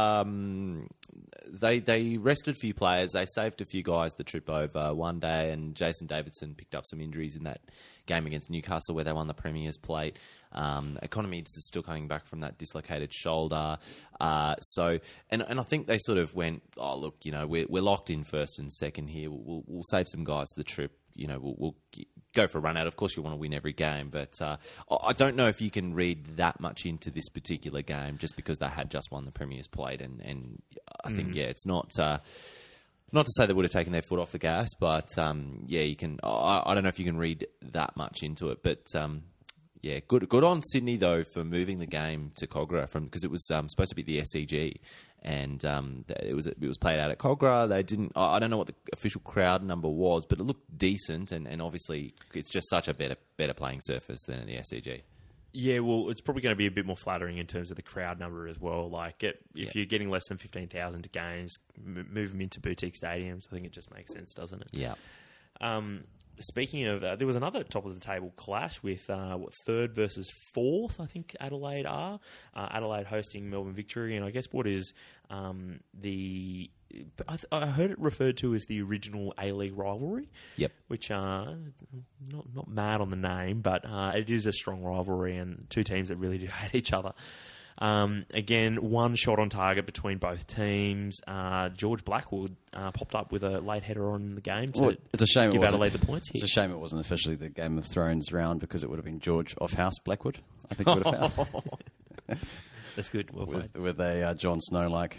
S5: They rested a few players. They saved a few guys the trip over one day, and Jason Davidson picked up some injuries in that game against Newcastle where they won the Premier's Plate. Economides is still coming back from that dislocated shoulder. So I think they sort of went, oh look, we're locked in first and second here. We'll save some guys the trip. We'll go for a run out. Of course, you want to win every game, but I don't know if you can read that much into this particular game just because they had just won the Premier's Plate, and I think it's not to say they would have taken their foot off the gas, but you can. I don't know if you can read that much into it, but. Good on Sydney though for moving the game to Kogarah because it was supposed to be the SCG, and it was played out at Kogarah. They didn't. I don't know what the official crowd number was, but it looked decent, and obviously it's just such a better playing surface than in the SCG. Yeah,
S3: well, it's probably going to be a bit more flattering in terms of the crowd number as well. Like, if you're getting less than 15,000 to games, move them into boutique stadiums. I think it just makes sense, doesn't it?
S5: Yeah.
S3: Speaking of, there was another top of the table clash with third versus fourth. I think Adelaide are Adelaide hosting Melbourne Victory, and I guess what is I heard it referred to as the original A-League rivalry.
S5: Yep.
S3: Which not mad on the name, but it is a strong rivalry, and two teams that really do hate each other. Again, one shot on target between both teams. George Blackwood popped up with a late header on the game to
S4: it's a shame
S3: give Adelaide the points here.
S4: It's a shame it wasn't officially the Game of Thrones round because it would have been George of House Blackwood. I think would have found.
S3: That's good. Well played.
S4: With a Jon Snow-like...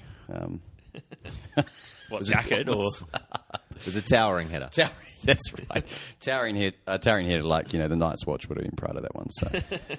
S3: jacket or...
S5: It was a towering header.
S4: That's right. Towering header like, the Night's Watch would have been proud of that one. So...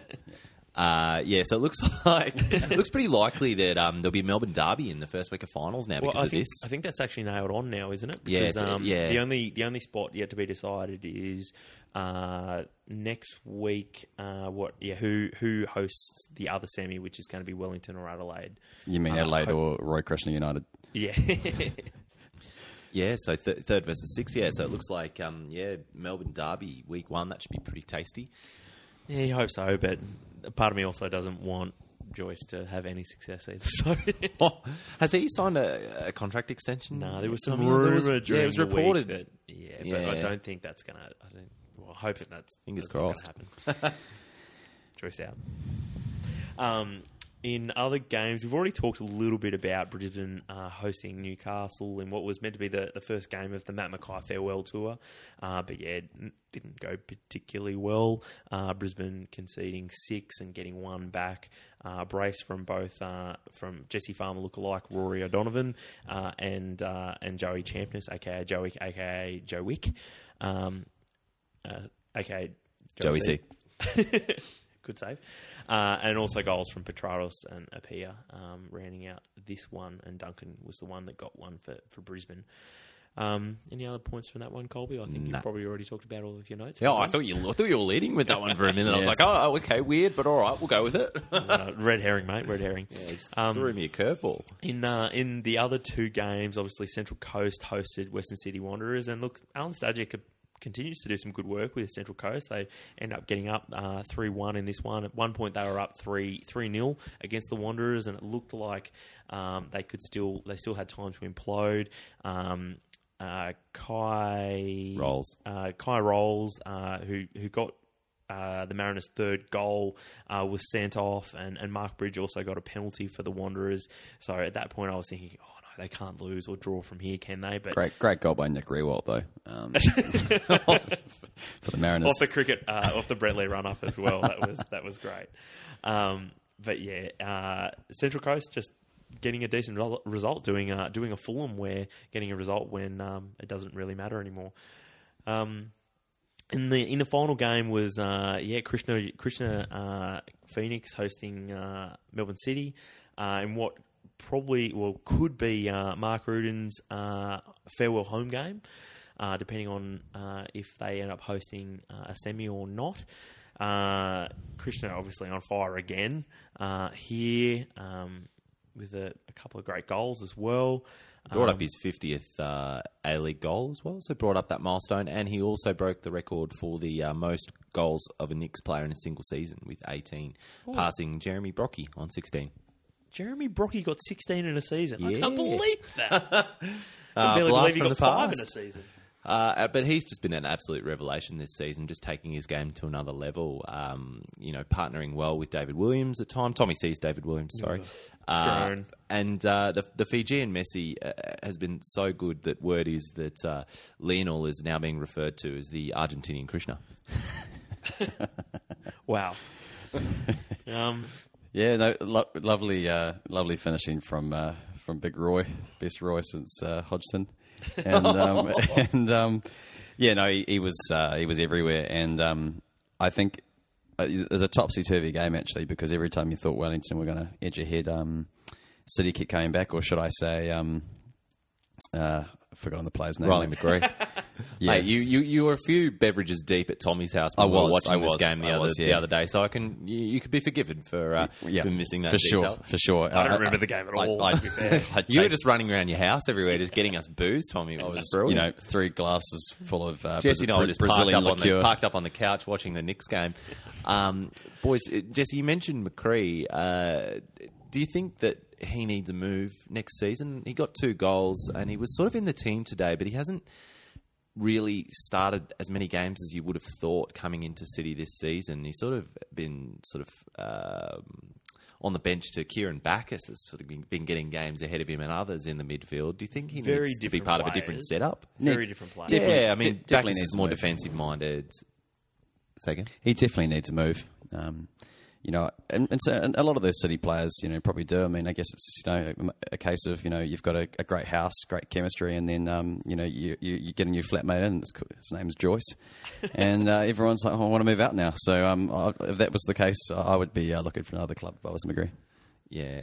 S5: so it looks pretty likely that there'll be a Melbourne derby in the first week of finals now because of this.
S3: I think that's actually nailed on now, isn't it?
S5: Because,
S3: the only spot yet to be decided is next week. Who hosts the other semi, which is going to be Wellington or Adelaide?
S4: You mean Adelaide or Roy Krishna United?
S3: Yeah.
S5: Yeah, so third versus sixth. Yeah, so it looks like Melbourne derby week 1. That should be pretty tasty.
S3: Yeah, you hope so, but part of me also doesn't want Joyce to have any success either. So
S5: Has he signed a contract extension?
S3: no, there was some
S5: There was-
S3: rumour during
S5: it was
S3: the
S5: reported.
S3: week that but
S5: Yeah.
S3: I don't think that's gonna. I hope that's
S5: Fingers
S3: that's not gonna
S5: crossed.
S3: happen. Joyce out. In other games, we've already talked a little bit about Brisbane hosting Newcastle in what was meant to be the first game of the Matt Mackay farewell tour. But yeah, it didn't go particularly well. Brisbane conceding 6 and getting 1 back. Brace from both from Jesse Farmer lookalike Rory O'Donovan and Joey Champness, aka Joey, aka Joe Wick, aka
S5: Joey C.
S3: Good save. And also goals from Petraros and Apia rounding out this one, and Duncan was the one that got one for Brisbane. Any other points from that one, Colby? I think you've probably already talked about all of your notes.
S5: Yeah, I thought you were leading with that one for a minute. I was like, oh, okay, weird, but all right, we'll go with it.
S3: Red herring, mate, red herring.
S5: Yeah, threw me a curveball.
S3: In the other 2 games, obviously Central Coast hosted Western City Wanderers, and look, Alan Stajic continues to do some good work with Central Coast. They end up getting up 3-1 in this one. At one point, they were up 3-0 against the Wanderers, and it looked like they still had time to implode. Kai Rolls, who got the Mariners' 3rd goal, was sent off, and Mark Bridge also got a penalty for the Wanderers. So at that point, I was thinking, oh no, they can't lose or draw from here, can they? But
S4: Great goal by Nick Rewalt, though, for the Mariners.
S3: Off the Brett Lee run up as well. That was great. But yeah, Central Coast just getting a decent result, doing a Fulham where getting a result when it doesn't really matter anymore. In the final game was Krishna Phoenix hosting Melbourne City, in what could be Mark Ruden's farewell home game, depending on if they end up hosting a semi or not. Krishna obviously on fire again here, with a couple of great goals as well.
S5: Brought up his 50th A-League goal as well, so brought up that milestone, and he also broke the record for the most goals of a Knicks player in a single season with 18, passing Jeremy Brockie on 16.
S3: Jeremy Brockie got 16 in a season.
S5: Yeah.
S3: I can't believe that. I barely believe he got 5 in a season.
S5: But he's just been an absolute revelation this season, just taking his game to another level. Partnering well with David Williams at times. Tommy C's David Williams, sorry. And the Fijian Messi has been so good that word is that Lionel is now being referred to as the Argentinian Krishna.
S3: Wow.
S4: Yeah, no, lovely finishing from Big Roy, best Roy since Hodgson. And he was everywhere, and I think it was a topsy-turvy game actually, because every time you thought Wellington were going to edge ahead, City kept coming back, or should I say, I've forgotten the player's name.
S5: Riley McGree. Yeah, mate, you were a few beverages deep at Tommy's house when we were watching this game the other day, so you could be forgiven for missing that detail.
S4: For sure.
S3: I don't remember the game at all.
S5: You were just running around your house everywhere, just getting us booze, Tommy. It was brilliant.
S4: 3 glasses full of
S5: Jesse and I were just
S4: Brazilian
S5: parked up on the couch watching the Knicks game. Boys, Jesse, you mentioned McCree. Do you think that he needs a move next season? He got 2 goals, and he was sort of in the team today, but he hasn't really started as many games as you would have thought coming into City this season. He's sort of been on the bench to Kieran Backus, has sort of been getting games ahead of him and others in the midfield. Do you think he needs to be part of a different setup?
S3: Very different players.
S5: Yeah, I mean, Backus is more defensive minded. Say again?
S4: He definitely needs a move. And so a lot of those City players, probably do. I mean, I guess it's a case of you've got a great house, great chemistry, and then you get a new flatmate in. His name's Joyce, and everyone's like, I want to move out now. So if that was the case, I would be looking for another club if I was McGree.
S5: Yeah.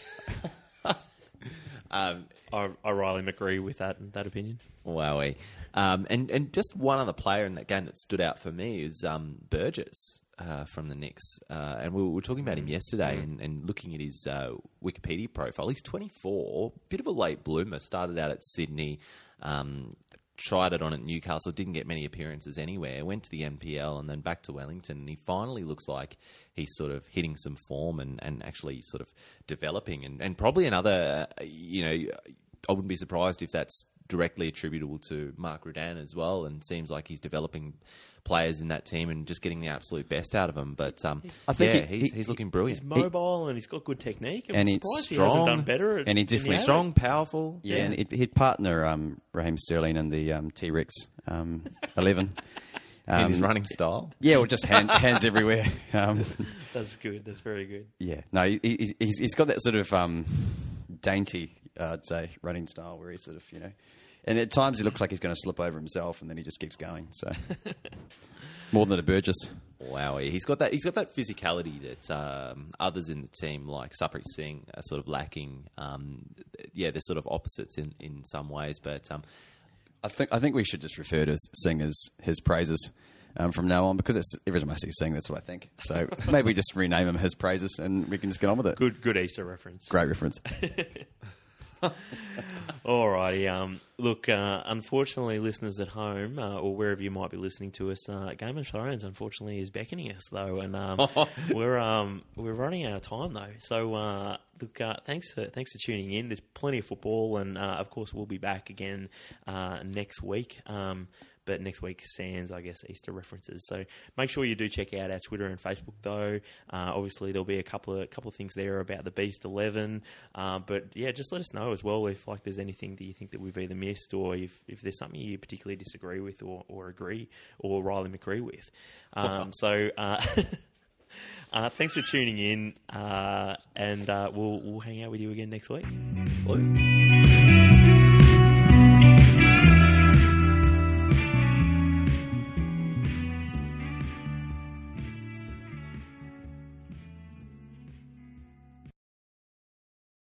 S3: I Riley McGree with that opinion.
S5: Wowee. And just one other player in that game that stood out for me is Burgess. From the Knicks, and we were talking about him yesterday and looking at his Wikipedia profile. He's 24, bit of a late bloomer, started out at Sydney, tried it on at Newcastle, didn't get many appearances anywhere, went to the NPL and then back to Wellington, and he finally looks like he's sort of hitting some form and actually sort of developing. And probably another, I wouldn't be surprised if that's directly attributable to Mark Rudan as well, and seems like he's developing players in that team and just getting the absolute best out of them. But
S4: I think
S5: he's looking brilliant.
S3: He's mobile and he's got good technique.
S4: And
S3: I'm surprised he hasn't done better.
S4: And he definitely
S5: strong, powerful.
S4: Yeah, and he'd partner Raheem Sterling in the T-Rex 11.
S5: In his running style.
S4: Yeah, or just hands everywhere.
S3: That's good. That's very good.
S4: Yeah. No, he's got that sort of dainty, I'd say, running style where he sort of, and at times he looks like he's going to slip over himself, and then he just keeps going. So more than a Burgess.
S5: Wow, he's got that physicality that others in the team like Sarpreet Singh are sort of lacking. They're sort of opposites in some ways, but
S4: I think we should just refer to Singh as his praises from now on, because every time I see Singh, that's what I think. So maybe we just rename him his praises, and we can just get on with it.
S3: Good Easter reference.
S4: Great reference.
S3: Alrighty. Look, unfortunately, listeners at home or wherever you might be listening to us, Game of Thrones unfortunately is beckoning us though, and we're running out of time though. So look, thanks for tuning in. There's plenty of football, and of course we'll be back again next week. But next week sans, I guess, Easter references. So make sure you do check out our Twitter and Facebook, though. Obviously, there'll be a couple of things there about the Beast 11. But yeah, just let us know as well if there's anything that you think that we've either missed, or if there's something you particularly disagree with or agree or Riley McCree with. So thanks for tuning in, and we'll hang out with you again next week.
S5: Absolutely.